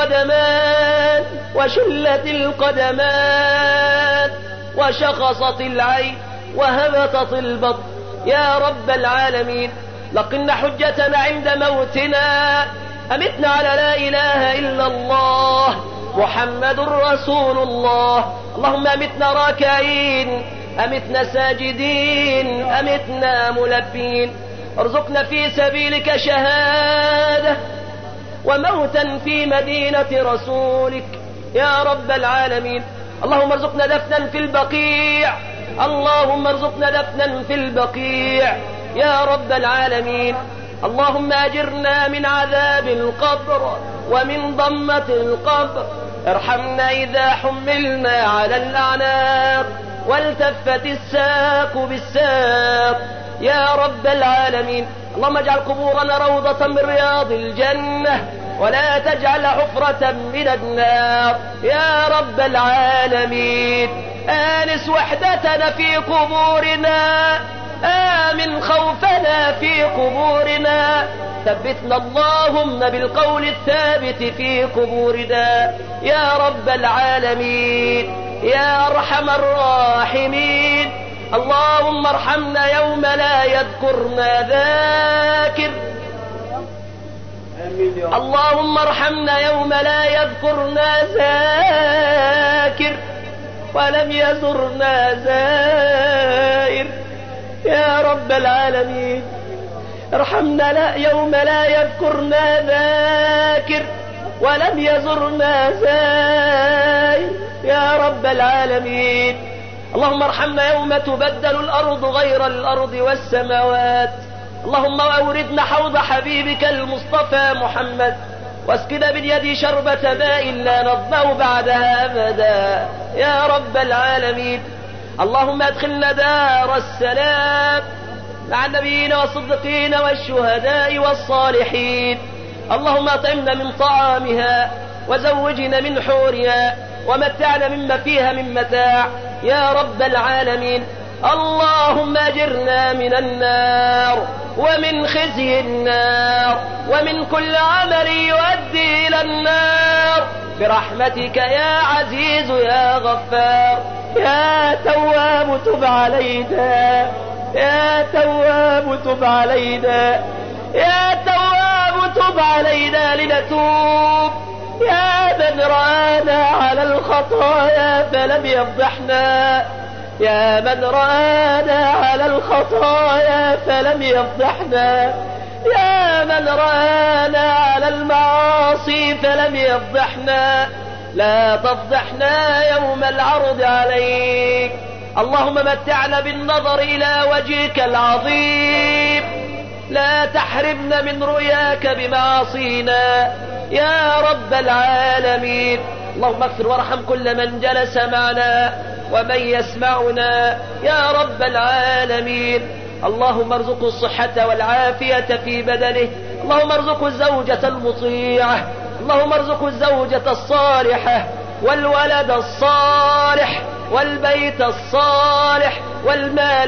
القدمان وشخصت العين وهبطت البطن. يا رب العالمين لقنا حجتنا عند موتنا، أمتنا على لا إله إلا الله محمد رسول الله. اللهم أمتنا راكعين، أمتنا ساجدين، أمتنا ملبين. ارزقنا في سبيلك شهادة وموتا في مدينة رسولك يا رب العالمين. اللهم ارزقنا دفنا في البقيع، اللهم ارزقنا دفنا في البقيع يا رب العالمين. اللهم أجرنا من عذاب القبر ومن ضمة القبر. ارحمنا إذا حملنا على الأعناق والتفت الساق بالساق يا رب العالمين. اللهم اجعل قبورنا روضة من رياض الجنة ولا تجعل حفرة من النار يا رب العالمين. آنس وحدتنا في قبورنا، آمن خوفنا في قبورنا، ثبتنا اللهم بالقول الثابت في قبورنا يا رب العالمين يا أرحم الراحمين. اللهم ارحمنا يوم لا يذكرنا ذاكر، اللهم ارحمنا يوم لا يذكرنا ذاكر ولم يزرنا زائر يا رب العالمين. ارحمنا يوم لا يذكرنا ذاكر ولم يزرنا زائر يا رب العالمين. اللهم ارحمنا يوم تبدل الأرض غير الأرض والسماوات. اللهم أوردنا حوض حبيبك المصطفى محمد واسقنا من يدي شربة ماء لا نظمأ بعدها أبدا يا رب العالمين. اللهم ادخلنا دار السلام مع النبيين والصديقين والشهداء والصالحين. اللهم اطعمنا من طعامها وزوجنا من حورها ومتعنا مما فيها من متاع يا رب العالمين. اللهم اجرنا من النار ومن خزي النار ومن كل عمل يؤدي إلى النار برحمتك يا عزيز يا غفار. يا تواب تب علينا، يا تواب تب علينا، يا تواب تب علينا لنتوب. يا من رآنا على الخطايا فلم يفضحنا، يا من رآنا على الخطايا فلم يفضحنا، يا من رآنا على المعاصي فلم يفضحنا، لا تفضحنا يوم العرض عليك. اللهم متعنا بالنظر إلى وجهك العظيم، لا تحرمنا من رؤياك بمعاصينا يا رب العالمين. اللهم اغفر وارحم كل من جلس معنا ومن يسمعنا يا رب العالمين. اللهم ارزقه الصحة والعافية في بدنه، اللهم ارزقه الزوجة المطيعة، اللهم ارزقه الزوجة الصالحة والولد الصالح والبيت الصالح والمال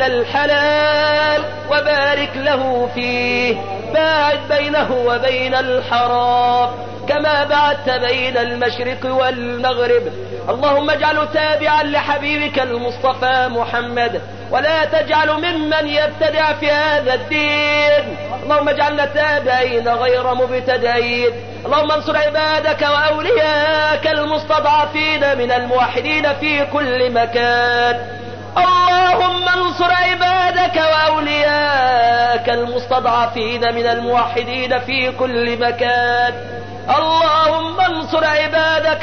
الحلال وبارك له فيه، باعد بينه وبين الحرام كما بعدت بين المشرق والمغرب. اللهم اجعله تابعا لحبيبك المصطفى محمد ولا تجعل ممن يبتدع في هذا الدين. اللهم اجعلنا تابعين غير مبتدعين. اللهم انصر عبادك وأولياك المستضعفين من الموحدين في كل مكان. اللهم انصر عبادك وأولياك المستضعفين من الموحدين في كل مكان. اللهم انصر عبادك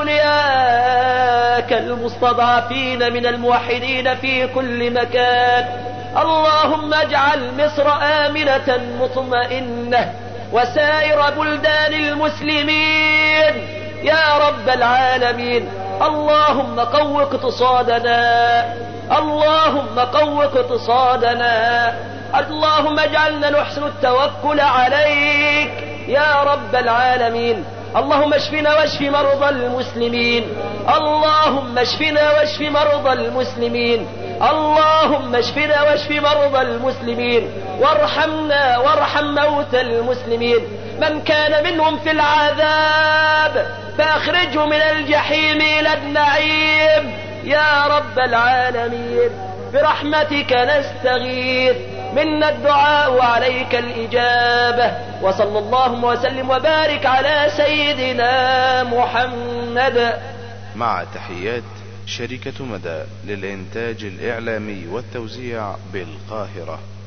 وأولياك المستضعفين من الموحدين في كل مكان. اللهم اجعل مصر آمنة مطمئنة وسائر بلدان المسلمين يا رب العالمين. اللهم قو اقتصادنا، اللهم قو اقتصادنا. اللهم اجعلنا نحسن التوكل عليك يا رب العالمين. اللهم اشفنا واشف مرضى المسلمين، اللهم اشفنا واشف مرضى المسلمين، اللهم اشفنا واشف مرضى المسلمين، وارحمنا وارحم موتى المسلمين. من كان منهم في العذاب فاخرجه من الجحيم إلى النعيم يا رب العالمين. برحمتك نستغيث، منا الدعاء وعليك الإجابة. وصلى الله وسلم وبارك على سيدنا محمد. مع تحيات شركة مدى للإنتاج الإعلامي والتوزيع بالقاهرة.